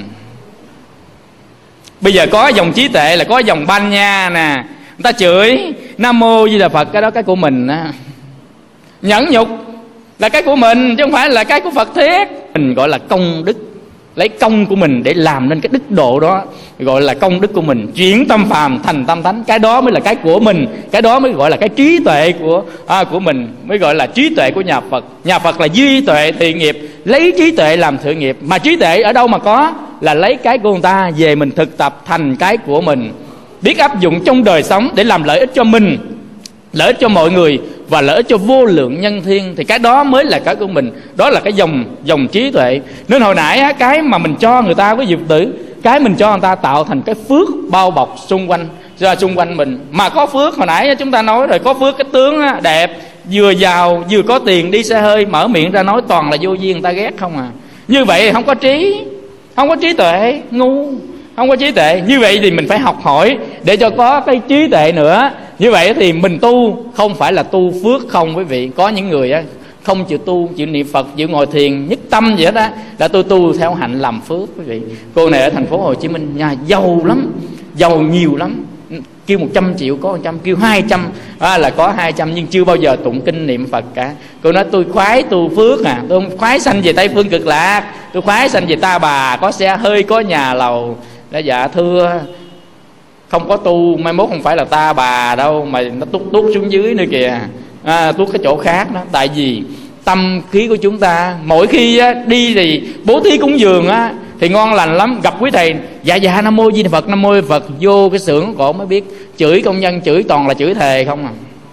Bây giờ có dòng trí tuệ là có dòng Banh Nha nè, người ta chửi Nam Mô Di Đà Phật, cái đó cái của mình á. Nhẫn nhục là cái của mình, chứ không phải là cái của Phật thuyết. Mình gọi là công đức, lấy công của mình để làm nên cái đức độ đó, gọi là công đức của mình. Chuyển tâm phàm thành tâm thánh, cái đó mới là cái của mình. Cái đó mới gọi là cái trí tuệ của à, của mình, mới gọi là trí tuệ của nhà Phật. Nhà Phật là duy tuệ thị nghiệp, lấy trí tuệ làm thử nghiệp. Mà trí tuệ ở đâu mà có? Là lấy cái của người ta về mình thực tập thành cái của mình, biết áp dụng trong đời sống để làm lợi ích cho mình, lợi ích cho mọi người và lợi ích cho vô lượng nhân thiên. Thì cái đó mới là cái của mình. Đó là cái dòng dòng trí tuệ. Nên hồi nãy á, cái mà mình cho người ta với Phật tử, cái mình cho người ta tạo thành cái phước bao bọc xung quanh ra xung quanh mình. Mà có phước, hồi nãy chúng ta nói rồi, có phước cái tướng á, đẹp, vừa giàu vừa có tiền, đi xe hơi, mở miệng ra nói toàn là vô duyên, người ta ghét không à. Như vậy không có trí, không có trí tuệ, ngu, không có trí tuệ. Như vậy thì mình phải học hỏi để cho có cái trí tuệ nữa. Như vậy thì mình tu không phải là tu phước không quý vị. Có những người á, không chịu tu, chịu niệm Phật, chịu ngồi thiền nhất tâm vậy đó, là tôi tu theo hạnh làm phước quý vị. Cô này ở thành phố Hồ Chí Minh nhà giàu lắm, giàu nhiều lắm, kêu một trăm triệu có một trăm, kêu hai trăm à, là có hai trăm, nhưng chưa bao giờ tụng kinh niệm Phật cả. Cô nói tôi khoái tu phước à, tôi không khoái sanh về Tây Phương Cực Lạc, tôi khoái sanh về Ta Bà, có xe hơi, có nhà lầu. Đã dạ thưa, không có tu mai mốt không phải là Ta Bà đâu, mà nó tút tút xuống dưới nữa kìa, à, tút cái chỗ khác đó. Tại vì tâm khí của chúng ta mỗi khi á, đi thì bố thí cúng dường á, thì ngon lành lắm. Gặp quý thầy dạ dạ Nam Mô Di Đà Phật, Nam Mô Di Đà Phật, vô cái xưởng cổ mới biết chửi công nhân, chửi toàn là chửi thề không à,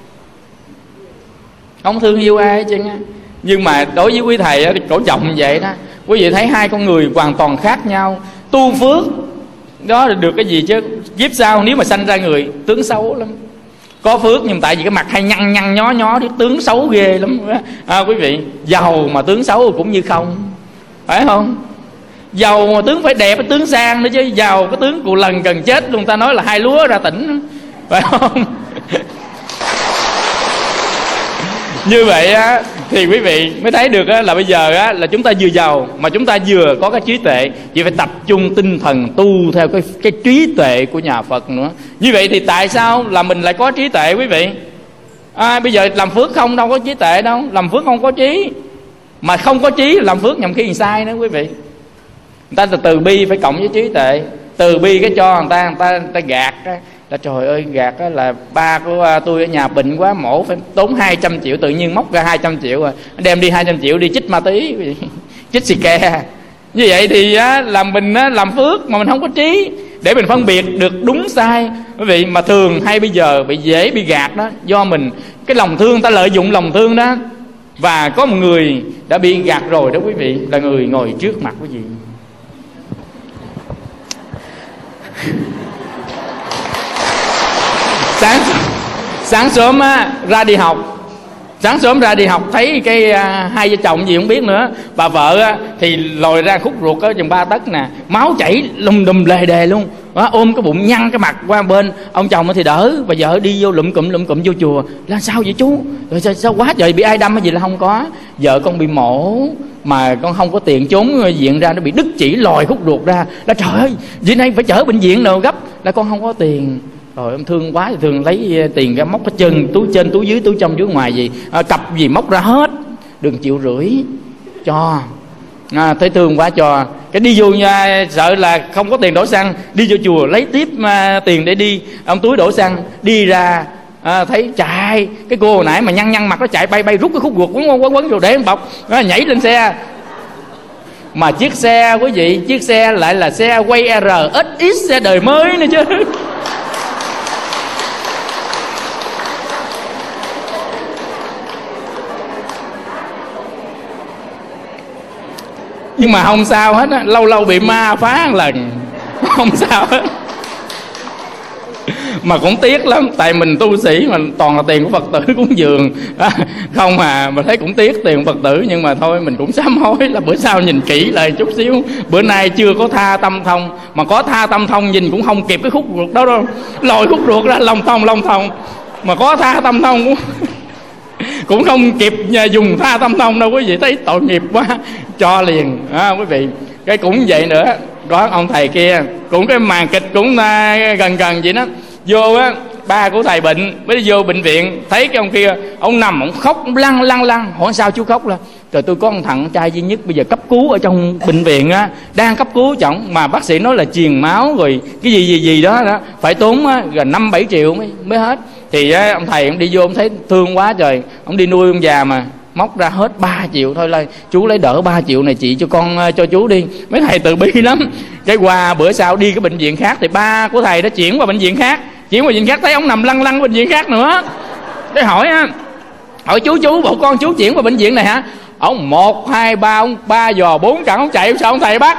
không thương yêu ai chứ. Nhưng mà đối với quý thầy á, thì cổ trọng vậy đó. Quý vị thấy hai con người hoàn toàn khác nhau. Tu phước đó được cái gì chứ, kiếp sau nếu mà sanh ra người tướng xấu lắm, có phước nhưng tại vì cái mặt hay nhăn nhăn nhó nhó, cái tướng xấu ghê lắm à, quý vị. Giàu mà tướng xấu cũng như không, phải không? Giàu mà tướng phải đẹp, cái tướng sang nữa chứ. Giàu cái tướng cù lần gần chết luôn, ta nói là hai lúa ra tỉnh, phải không? Như vậy á thì quý vị mới thấy được á, là bây giờ á, là chúng ta vừa giàu mà chúng ta vừa có cái trí tuệ. Chỉ phải tập trung tinh thần tu theo cái, cái trí tuệ của nhà Phật nữa. Như vậy thì tại sao là mình lại có trí tuệ quý vị? À, bây giờ làm phước không đâu có trí tuệ đâu. Làm phước không có trí, mà không có trí làm phước nhầm khi sai nữa quý vị. Người ta từ, từ bi phải cộng với trí tuệ. Từ bi cái cho người ta, người ta, người ta gạt á, là trời ơi gạt á, là ba của tôi ở nhà bệnh quá, mổ phải tốn hai trăm triệu, tự nhiên móc ra hai trăm triệu rồi đem đi hai trăm triệu đi chích ma túy, chích xì ke. Như vậy thì á, làm mình á, làm phước mà mình không có trí để mình phân biệt được đúng sai quý vị. Mà thường hay bây giờ bị dễ bị gạt đó, do mình cái lòng thương, ta lợi dụng lòng thương đó. Và có một người đã bị gạt rồi đó quý vị, là người ngồi trước mặt quý vị. Sáng sáng sớm á, ra đi học, sáng sớm ra đi học thấy cái à, hai vợ chồng gì không biết nữa. Bà vợ á, thì lòi ra khúc ruột ở chừng ba tấc nè, máu chảy lum đùm lề đề luôn đó, ôm cái bụng nhăn cái mặt qua bên. Ông chồng thì đỡ, bà vợ đi vô lụm cụm lụm cụm vô chùa. Là sao vậy chú? Rồi sao, sao quá trời, bị ai đâm hay gì? Là không có, vợ con bị mổ mà con không có tiền trốn viện ra, nó bị đứt chỉ lòi khúc ruột ra. Là trời ơi, vậy nay phải chở bệnh viện nào gấp. Là con không có tiền. Rồi em thương quá thì thường lấy tiền ra móc cái chân, túi trên túi dưới, túi trong túi ngoài gì à, cặp gì móc ra hết, đừng chịu rưỡi cho à, thấy thương quá cho. Cái đi vô nha, sợ là không có tiền đổ xăng, đi vô chùa lấy tiếp à, tiền để đi ông túi đổ xăng, đi ra à, thấy chạy cái cô hồi nãy mà nhăn nhăn mặt nó chạy bay bay rút cái khúc ruột quấn quấn quấn rồi để em bọc à, nhảy lên xe. Mà chiếc xe quý vị, chiếc xe lại là xe quay R ét ích, xe đời mới nữa chứ. Nhưng mà không sao hết á, lâu lâu bị ma phá một lần, không sao hết. Mà cũng tiếc lắm, tại mình tu sĩ mà toàn là tiền của Phật tử cúng dường à, không à, mà thấy cũng tiếc tiền của Phật tử. Nhưng mà thôi mình cũng sám hối là bữa sau nhìn kỹ lại chút xíu. Bữa nay chưa có tha tâm thông, mà có tha tâm thông nhìn cũng không kịp cái khúc ruột đó đâu, lòi khúc ruột ra lòng thông lòng thông. Mà có tha tâm thông cũng cũng không kịp dùng tha tâm thông đâu quý vị, thấy tội nghiệp quá cho liền à, quý vị. Cái cũng vậy nữa, có ông thầy kia cũng cái màn kịch cũng à, gần gần vậy đó. Vô á, ba của thầy bệnh, mới vô bệnh viện thấy cái ông kia, ông nằm ông khóc lăn lăn lăn. Hỏi sao chú khóc? Là trời, tôi có một thằng trai duy nhất bây giờ cấp cứu ở trong bệnh viện á, đang cấp cứu chồng, mà bác sĩ nói là truyền máu rồi cái gì gì gì đó đó phải tốn á, gần năm bảy triệu mới mới hết. Thì á, ông thầy ông đi vô ông thấy thương quá trời, ông đi nuôi ông già mà móc ra hết ba triệu thôi, là chú lấy đỡ ba triệu này chị cho con cho chú đi. Mấy thầy từ bi lắm. Cái qua bữa sau đi cái bệnh viện khác thì ba của thầy đã chuyển qua bệnh viện khác, chuyển qua bệnh viện khác thấy ông nằm lăn lăn bệnh viện khác nữa. Cái hỏi á, hỏi chú chú bộ con chú chuyển qua bệnh viện này hả? Ông một hai ba ông ba giò bốn trận ông chạy sao ông thầy bắt.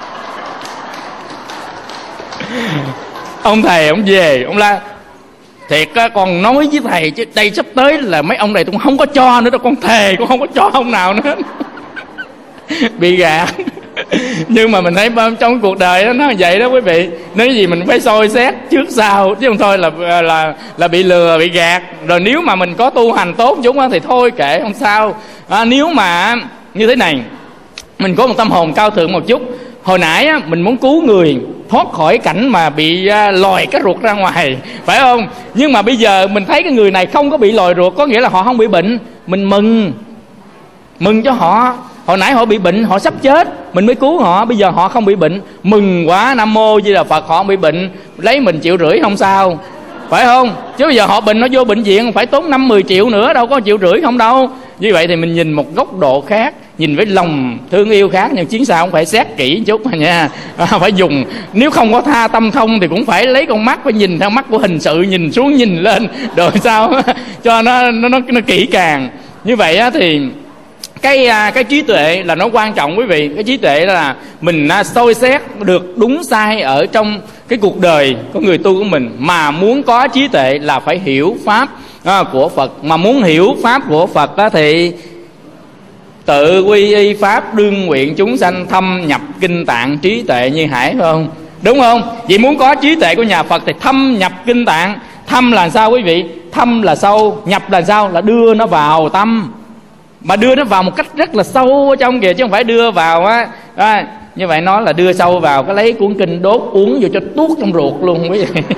Ông thầy ông về ông la thiệt á, con nói với thầy chứ đây sắp tới là mấy ông này tôi không có cho nữa đâu, con thề con không có cho ông nào nữa. Bị gạt. Nhưng mà mình thấy trong cuộc đời đó nó vậy đó quý vị. Nếu gì mình phải soi xét trước sau, chứ không thôi là là là bị lừa, bị gạt. Rồi nếu mà mình có tu hành tốt chúng thì thôi kệ không sao. À, nếu mà như thế này, mình có một tâm hồn cao thượng một chút. Hồi nãy á, mình muốn cứu người thoát khỏi cảnh mà bị uh, lòi cái ruột ra ngoài, phải không? Nhưng mà bây giờ mình thấy cái người này không có bị lòi ruột, có nghĩa là họ không bị bệnh, mình mừng mừng cho họ. Hồi nãy họ bị bệnh, họ sắp chết, mình mới cứu họ. Bây giờ họ không bị bệnh, mừng quá, Nam Mô Di Đà Phật, họ không bị bệnh, lấy mình triệu rưỡi không sao, phải không? Chứ bây giờ họ bệnh nó vô bệnh viện phải tốn năm mười triệu nữa, đâu có triệu rưỡi không đâu. Như vậy thì mình nhìn một góc độ khác, nhìn với lòng thương yêu khác. Nhưng chiến sao cũng phải xét kỹ chút mà nha, à, phải dùng, nếu không có tha tâm thông thì cũng phải lấy con mắt, phải nhìn theo mắt của hình sự, nhìn xuống nhìn lên rồi sao cho nó nó nó, nó kỹ càng. Như vậy á, thì cái cái trí tuệ là nó quan trọng quý vị. Cái trí tuệ là mình soi xét được đúng sai ở trong cái cuộc đời của người tu của mình mà muốn có trí tuệ là phải hiểu pháp à, của Phật. Mà muốn hiểu pháp của Phật đó thì tự quy y pháp, đương nguyện chúng sanh thâm nhập kinh tạng trí tuệ như hải, phải không? Đúng không? Vì muốn có trí tuệ của nhà Phật thì thâm nhập kinh tạng. Thâm là sao quý vị? Thâm là sâu, nhập là sao? Là đưa nó vào tâm. Mà đưa nó vào một cách rất là sâu ở trong kìa, chứ không phải đưa vào á. À, như vậy nó là đưa sâu vào, cái lấy cuốn kinh đốt uống vô cho tuốt trong ruột luôn quý vị.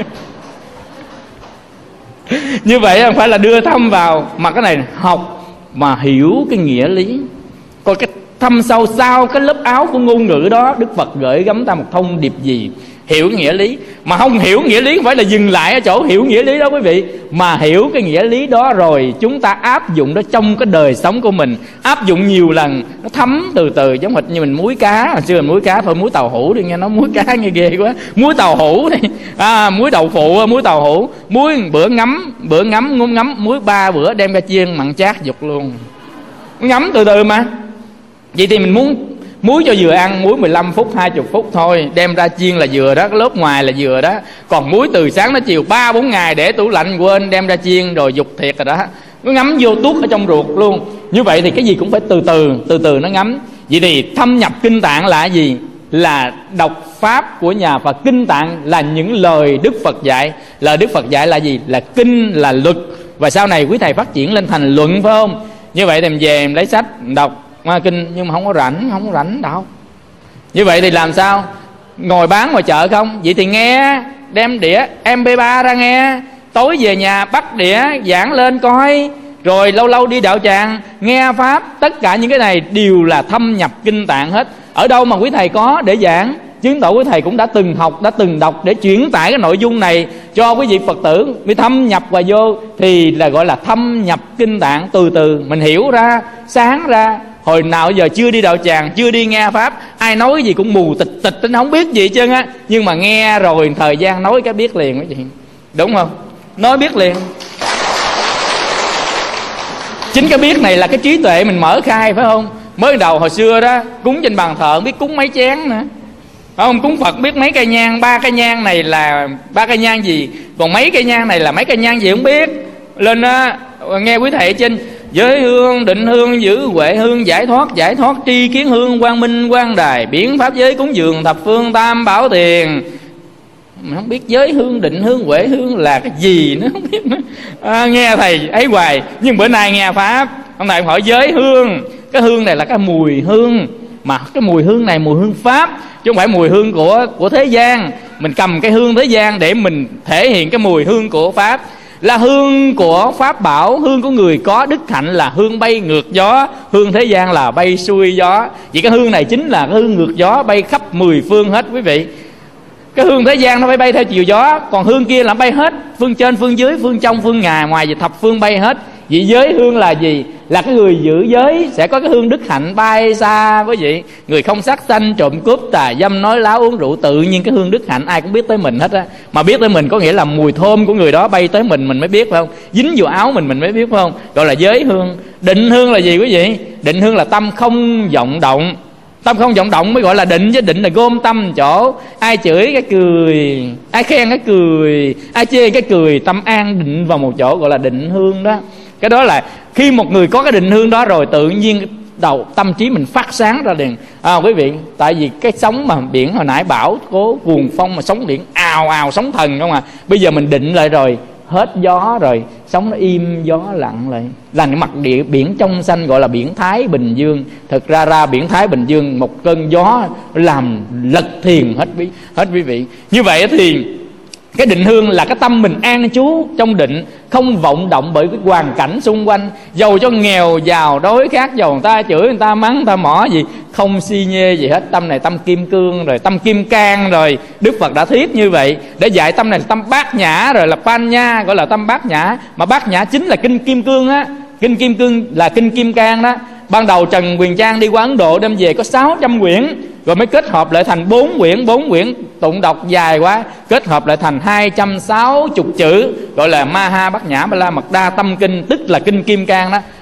Như vậy không phải là đưa thâm vào, mà cái này học mà hiểu cái nghĩa lý. Coi cái thâm sâu sau cái lớp áo của ngôn ngữ đó Đức Phật gửi gắm ta một thông điệp gì. Hiểu nghĩa lý. Mà không hiểu nghĩa lý không phải là dừng lại ở chỗ hiểu nghĩa lý đó quý vị, mà hiểu cái nghĩa lý đó rồi chúng ta áp dụng nó trong cái đời sống của mình. Áp dụng nhiều lần nó thấm từ từ, giống hệt như mình muối cá. Hồi xưa mình muối cá thôi, muối tàu hũ đi, nghe nói muối cá nghe ghê quá. Muối tàu hũ đi, à, muối đậu phụ, muối tàu hũ. Muối bữa ngấm, bữa ngấm ngấm ngấm, muối ba bữa đem ra chiên mặn chát dục luôn. Ngấm từ từ mà. Vậy thì mình muốn muối cho vừa ăn, muối mười lăm phút, hai mươi phút thôi, đem ra chiên là vừa đó, cái lớp ngoài là vừa đó. Còn muối từ sáng đến chiều ba bốn ngày để tủ lạnh quên đem ra chiên rồi dục thiệt rồi đó. Nó ngấm vô tuốt ở trong ruột luôn. Như vậy thì cái gì cũng phải từ từ, từ từ nó ngấm. Vậy thì thâm nhập kinh tạng là gì? Là đọc pháp của nhà Phật. Kinh tạng là những lời Đức Phật dạy. Lời Đức Phật dạy là gì? Là kinh, là luật. Và sau này quý thầy phát triển lên thành luận, phải không? Như vậy thì mình về mình lấy sách mình đọc ma kinh, nhưng mà không có rảnh, không có rảnh đâu. Như vậy thì làm sao? Ngồi bán ngoài chợ không? Vậy thì nghe, đem đĩa em pê ba ra nghe. Tối về nhà bắt đĩa giảng lên coi. Rồi lâu lâu đi đạo tràng nghe pháp. Tất cả những cái này đều là thâm nhập kinh tạng hết. Ở đâu mà quý thầy có để giảng? Chứng tỏ quý thầy cũng đã từng học, đã từng đọc để chuyển tải cái nội dung này cho quý vị Phật tử. Vì thâm nhập và vô thì là gọi là thâm nhập kinh tạng. Từ từ mình hiểu ra, sáng ra. Hồi nào giờ chưa đi đạo tràng, chưa đi nghe pháp, ai nói cái gì cũng mù tịch tịch, nó không biết gì hết trơn á. Nhưng mà nghe rồi thời gian nói cái biết liền quý vị. Đúng không? Nói biết liền. Chính cái biết này là cái trí tuệ mình mở khai, phải không? Mới đầu hồi xưa đó cúng trên bàn thờ không biết cúng mấy chén nữa, phải không? Cúng Phật biết mấy cây nhang, ba cây nhang này là ba cây nhang gì, còn mấy cây nhang này là mấy cây nhang gì không biết. Lên đó nghe quý thầy trên giới hương, định hương, giữ huệ hương, giải thoát, giải thoát, tri kiến hương, quang minh, quang đài, biến pháp giới, cúng dường, thập phương, tam bảo tiền. Mình không biết giới hương, định hương, huệ hương là cái gì nữa, không biết nữa. À, nghe thầy ấy hoài. Nhưng bữa nay nghe pháp, ông thầy hỏi giới hương. Cái hương này là cái mùi hương. Mà cái mùi hương này mùi hương pháp, chứ không phải mùi hương của, của thế gian. Mình cầm cái hương thế gian để mình thể hiện cái mùi hương của pháp. Là hương của pháp bảo, hương của người có đức hạnh là hương bay ngược gió. Hương thế gian là bay xuôi gió. Vì cái hương này chính là cái hương ngược gió, bay khắp mười phương hết quý vị. Cái hương thế gian nó phải bay theo chiều gió, còn hương kia là bay hết, phương trên, phương dưới, phương trong, phương ngoài, ngoài và thập phương bay hết. Vậy giới hương là gì? Là cái người giữ giới sẽ có cái hương đức hạnh bay xa quý vị. Người không sát sanh, trộm cướp, tà dâm, nói láo, uống rượu, tự nhiên cái hương đức hạnh ai cũng biết tới mình hết á. Mà biết tới mình có nghĩa là mùi thơm của người đó bay tới mình mình mới biết, phải không? Dính vào áo mình mình mới biết, phải không? Gọi là giới hương. Định hương là gì quý vị? Định hương là tâm không vọng động. Tâm không vọng động mới gọi là định, chứ định là gom tâm chỗ. Ai chửi cái cười, ai khen cái cười, ai chê cái cười, tâm an định vào một chỗ, gọi là định hương đó. Cái đó là khi một người có cái định hương đó rồi, tự nhiên đầu tâm trí mình phát sáng ra liền. À, quý vị, tại vì cái sóng mà biển hồi nãy bão cố cuồng phong mà sóng biển ào ào sóng thần không à. Bây giờ mình định lại rồi, hết gió rồi, sóng nó im, gió lặng lại, là cái mặt địa biển trong xanh, gọi là biển Thái Bình Dương. Thực ra ra biển Thái Bình Dương một cơn gió làm lật thuyền hết quý hết quý vị. Như vậy thì cái định hương là cái tâm mình an trú trong định, không vọng động bởi cái hoàn cảnh xung quanh. Dầu cho nghèo giàu đối khác, dầu người ta chửi, người ta mắng, người ta mỏ gì, không si nhê gì hết. Tâm này tâm kim cương rồi, tâm kim cang rồi. Đức Phật đã thiết như vậy để dạy tâm này là tâm bát nhã, rồi là panya, gọi là tâm bát nhã. Mà bát nhã chính là kinh kim cương á. Kinh kim cương là kinh kim cang đó. Ban đầu Trần Quyền Trang đi qua Ấn Độ đem về có sáu trăm quyển, rồi mới kết hợp lại thành bốn quyển, bốn quyển tụng đọc dài quá, kết hợp lại thành hai trăm sáu mươi chữ, gọi là Maha Bát Nhã Ba La Mật Đa Tâm Kinh, tức là kinh kim cang đó.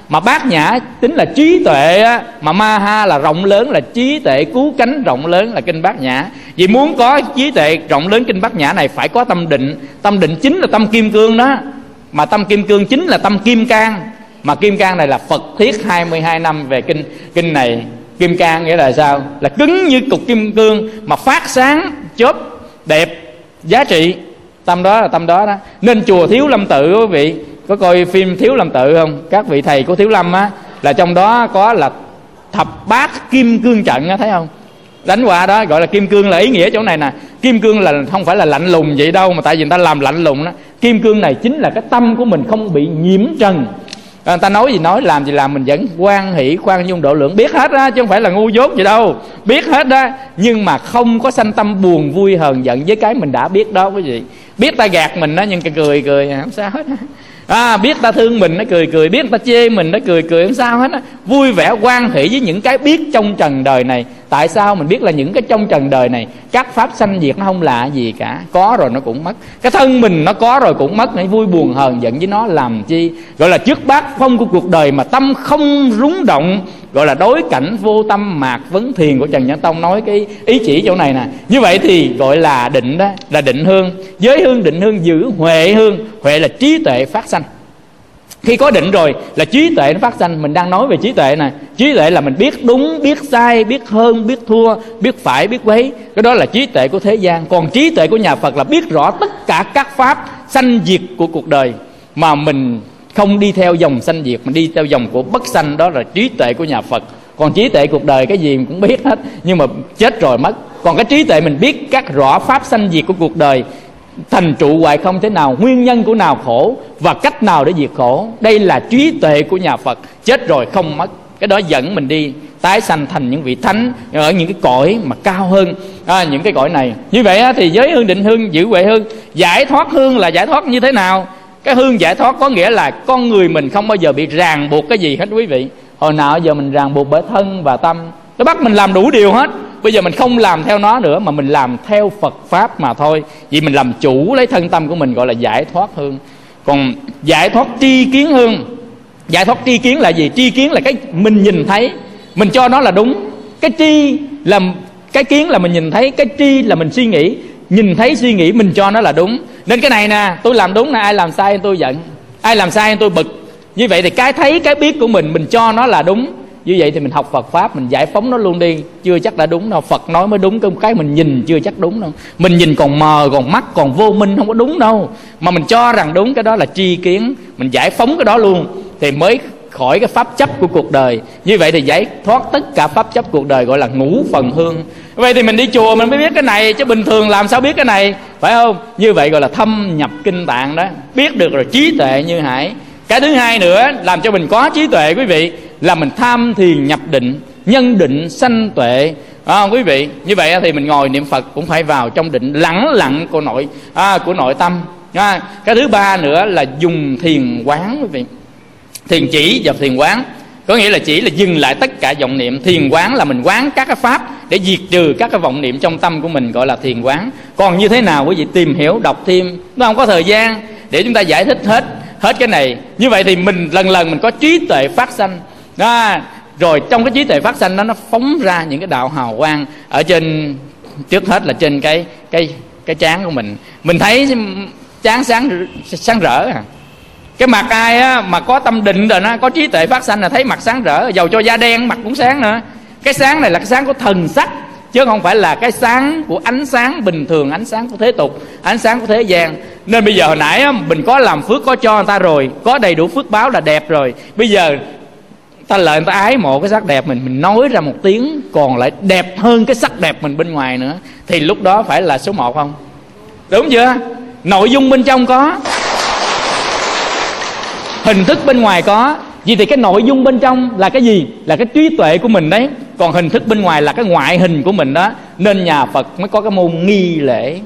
mà bát nhã tính là trí tuệ á, mà ma ha là rộng lớn, là trí tuệ cứu cánh rộng lớn là kinh bát nhã. Vì muốn có trí tuệ rộng lớn kinh bát nhã này phải có tâm định. Tâm định chính là tâm kim cương đó, mà tâm kim cương chính là tâm kim cang. Mà kim cang này là Phật thuyết hai mươi hai năm về kinh kinh này. Kim cang nghĩa là sao? Là cứng như cục kim cương mà phát sáng, chớp, đẹp, giá trị. Tâm đó là tâm đó đó. Nên chùa Thiếu Lâm Tự quý vị có coi phim Thiếu Lâm Tự không? Các vị thầy của Thiếu Lâm á, là trong đó có là thập bát kim cương trận á, thấy không? Đánh qua đó gọi là kim cương, là ý nghĩa chỗ này nè. Kim cương là không phải là lạnh lùng vậy đâu, mà tại vì người ta làm lạnh lùng đó. Kim cương này chính là cái tâm của mình không bị nhiễm trần. À, người ta nói gì nói, làm gì làm, mình vẫn hoan hỷ khoan dung độ lượng, biết hết á, chứ không phải là ngu dốt gì đâu, biết hết đó. Nhưng mà không có sanh tâm buồn vui hờn giận với cái mình đã biết đó quý vị. Biết ta gạt mình đó nhưng cười cười không sao hết. À, biết ta thương mình nó cười cười, biết ta chê mình nó cười cười, không sao hết á. Vui vẻ hoan hỷ với những cái biết trong trần đời này. Tại sao mình biết là những cái trong trần đời này các pháp sanh diệt nó không lạ gì cả, có rồi nó cũng mất. Cái thân mình nó có rồi cũng mất, hãy vui buồn hờn giận với nó làm chi. Gọi là trước bát phong của cuộc đời mà tâm không rúng động, gọi là đối cảnh vô tâm mạc vấn thiền của Trần Nhân Tông nói cái ý chỉ chỗ này nè. Như vậy thì gọi là định đó, là định hương. Giới hương định hương giữ huệ hương. Huệ là trí tuệ phát sanh. Khi có định rồi là trí tuệ nó phát sanh. Mình đang nói về trí tuệ nè. Trí tuệ là mình biết đúng, biết sai, biết hơn, biết thua, biết phải, biết quấy. Cái đó là trí tuệ của thế gian. Còn trí tuệ của nhà Phật là biết rõ tất cả các pháp sanh diệt của cuộc đời, mà mình không đi theo dòng sanh diệt, mình đi theo dòng của bất sanh. Đó là trí tuệ của nhà Phật. Còn trí tuệ cuộc đời cái gì mình cũng biết hết, nhưng mà chết rồi mất. Còn cái trí tuệ mình biết các rõ pháp sanh diệt của cuộc đời, thành trụ hoại không thế nào, nguyên nhân của nào khổ và cách nào để diệt khổ. Đây là trí tuệ của nhà Phật. Chết rồi không mất. Cái đó dẫn mình đi tái sanh thành những vị thánh ở những cái cõi mà cao hơn à, những cái cõi này. Như vậy á, thì giới hương định hương giữ huệ hương. Giải thoát hương là giải thoát như thế nào? Cái hương giải thoát có nghĩa là con người mình không bao giờ bị ràng buộc cái gì hết quý vị. Hồi nào giờ mình ràng buộc bởi thân và tâm, nó bắt mình làm đủ điều hết. Bây giờ mình không làm theo nó nữa, mà mình làm theo Phật Pháp mà thôi. Vì mình làm chủ lấy thân tâm của mình, gọi là giải thoát hương. Còn giải thoát tri kiến hương. Giải thoát tri kiến là gì? Tri kiến là cái mình nhìn thấy, mình cho nó là đúng. Cái tri là cái kiến là mình nhìn thấy, cái tri là mình suy nghĩ. Nhìn thấy suy nghĩ mình cho nó là đúng. Nên cái này nè, tôi làm đúng nè, ai làm sai tôi giận, ai làm sai tôi bực. Như vậy thì cái thấy cái biết của mình, mình cho nó là đúng. Như vậy thì mình học Phật Pháp, mình giải phóng nó luôn đi. Chưa chắc đã đúng đâu. Phật nói mới đúng, cái mình nhìn chưa chắc đúng đâu. Mình nhìn còn mờ, còn mắt, còn vô minh, không có đúng đâu. Mà mình cho rằng đúng, cái đó là tri kiến. Mình giải phóng cái đó luôn thì mới khỏi cái pháp chấp của cuộc đời. Như vậy thì giải thoát tất cả pháp chấp cuộc đời, gọi là ngũ phần hương. Vậy thì mình đi chùa mình mới biết cái này, chứ bình thường làm sao biết cái này, phải không? Như vậy gọi là thâm nhập kinh tạng đó. Biết được rồi trí tuệ như hải. Cái thứ hai nữa làm cho mình có trí tuệ quý vị, là mình tham thiền nhập định, nhân định sanh tuệ. À, quý vị, như vậy thì mình ngồi niệm Phật cũng phải vào trong định lẳng lặng của nội à, của nội tâm. À, cái thứ ba nữa là dùng thiền quán quý vị. Thiền chỉ và thiền quán có nghĩa là chỉ là dừng lại tất cả vọng niệm. Thiền quán là mình quán các cái pháp để diệt trừ các cái vọng niệm trong tâm của mình, gọi là thiền quán. Còn như thế nào quý vị tìm hiểu, đọc thêm, nó không có thời gian để chúng ta giải thích hết hết cái này. Như vậy thì mình lần lần mình có trí tuệ phát sanh đó. Rồi trong cái trí tuệ phát sanh đó, nó phóng ra những cái đạo hào quang ở trên, trước hết là trên cái cái cái trán của mình. Mình thấy trán sáng sáng rỡ à. Cái mặt ai á, mà có tâm định rồi nó có trí tuệ phát sanh là thấy mặt sáng rỡ, dầu cho da đen mặt cũng sáng nữa. Cái sáng này là cái sáng của thần sắc, chứ không phải là cái sáng của ánh sáng bình thường, ánh sáng của thế tục, ánh sáng của thế gian. Nên bây giờ hồi nãy á, mình có làm phước, có cho người ta rồi, có đầy đủ phước báo là đẹp rồi. Bây giờ ta lợi người ta ái mộ cái sắc đẹp mình, mình nói ra một tiếng còn lại đẹp hơn cái sắc đẹp mình bên ngoài nữa, thì lúc đó phải là số một không? Đúng chưa? Nội dung bên trong có, hình thức bên ngoài có. Vì thì cái nội dung bên trong là cái gì? Là cái trí tuệ của mình đấy. Còn hình thức bên ngoài là cái ngoại hình của mình đó. Nên nhà Phật mới có cái môn nghi lễ.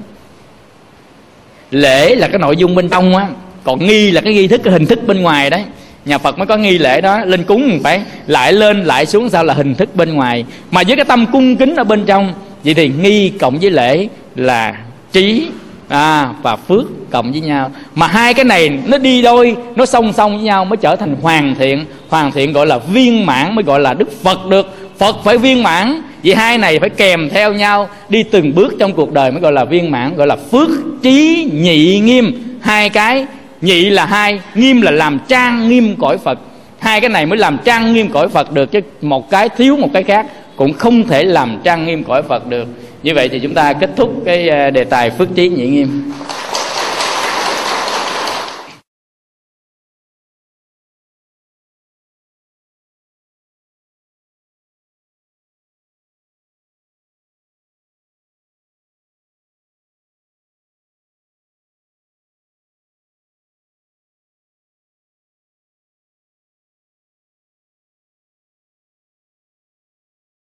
Lễ là cái nội dung bên trong á, còn nghi là cái nghi thức, cái hình thức bên ngoài đấy. Nhà Phật mới có nghi lễ đó. Lên cúng phải lại lên lại xuống, sao là hình thức bên ngoài. Mà với cái tâm cung kính ở bên trong. Vậy thì nghi cộng với lễ là trí à, và phước cộng với nhau. Mà hai cái này nó đi đôi, nó song song với nhau mới trở thành hoàn thiện. hoàn thiện gọi là viên mãn mới gọi là Đức Phật được. Phật phải viên mãn, vì hai này phải kèm theo nhau đi từng bước trong cuộc đời mới gọi là viên mãn, gọi là phước trí nhị nghiêm. Hai cái, nhị là hai, nghiêm là làm trang nghiêm cõi Phật. Hai cái này mới làm trang nghiêm cõi Phật được, chứ một cái thiếu một cái khác cũng không thể làm trang nghiêm cõi Phật được. Như vậy thì chúng ta kết thúc cái đề tài phước trí nhị nghiêm.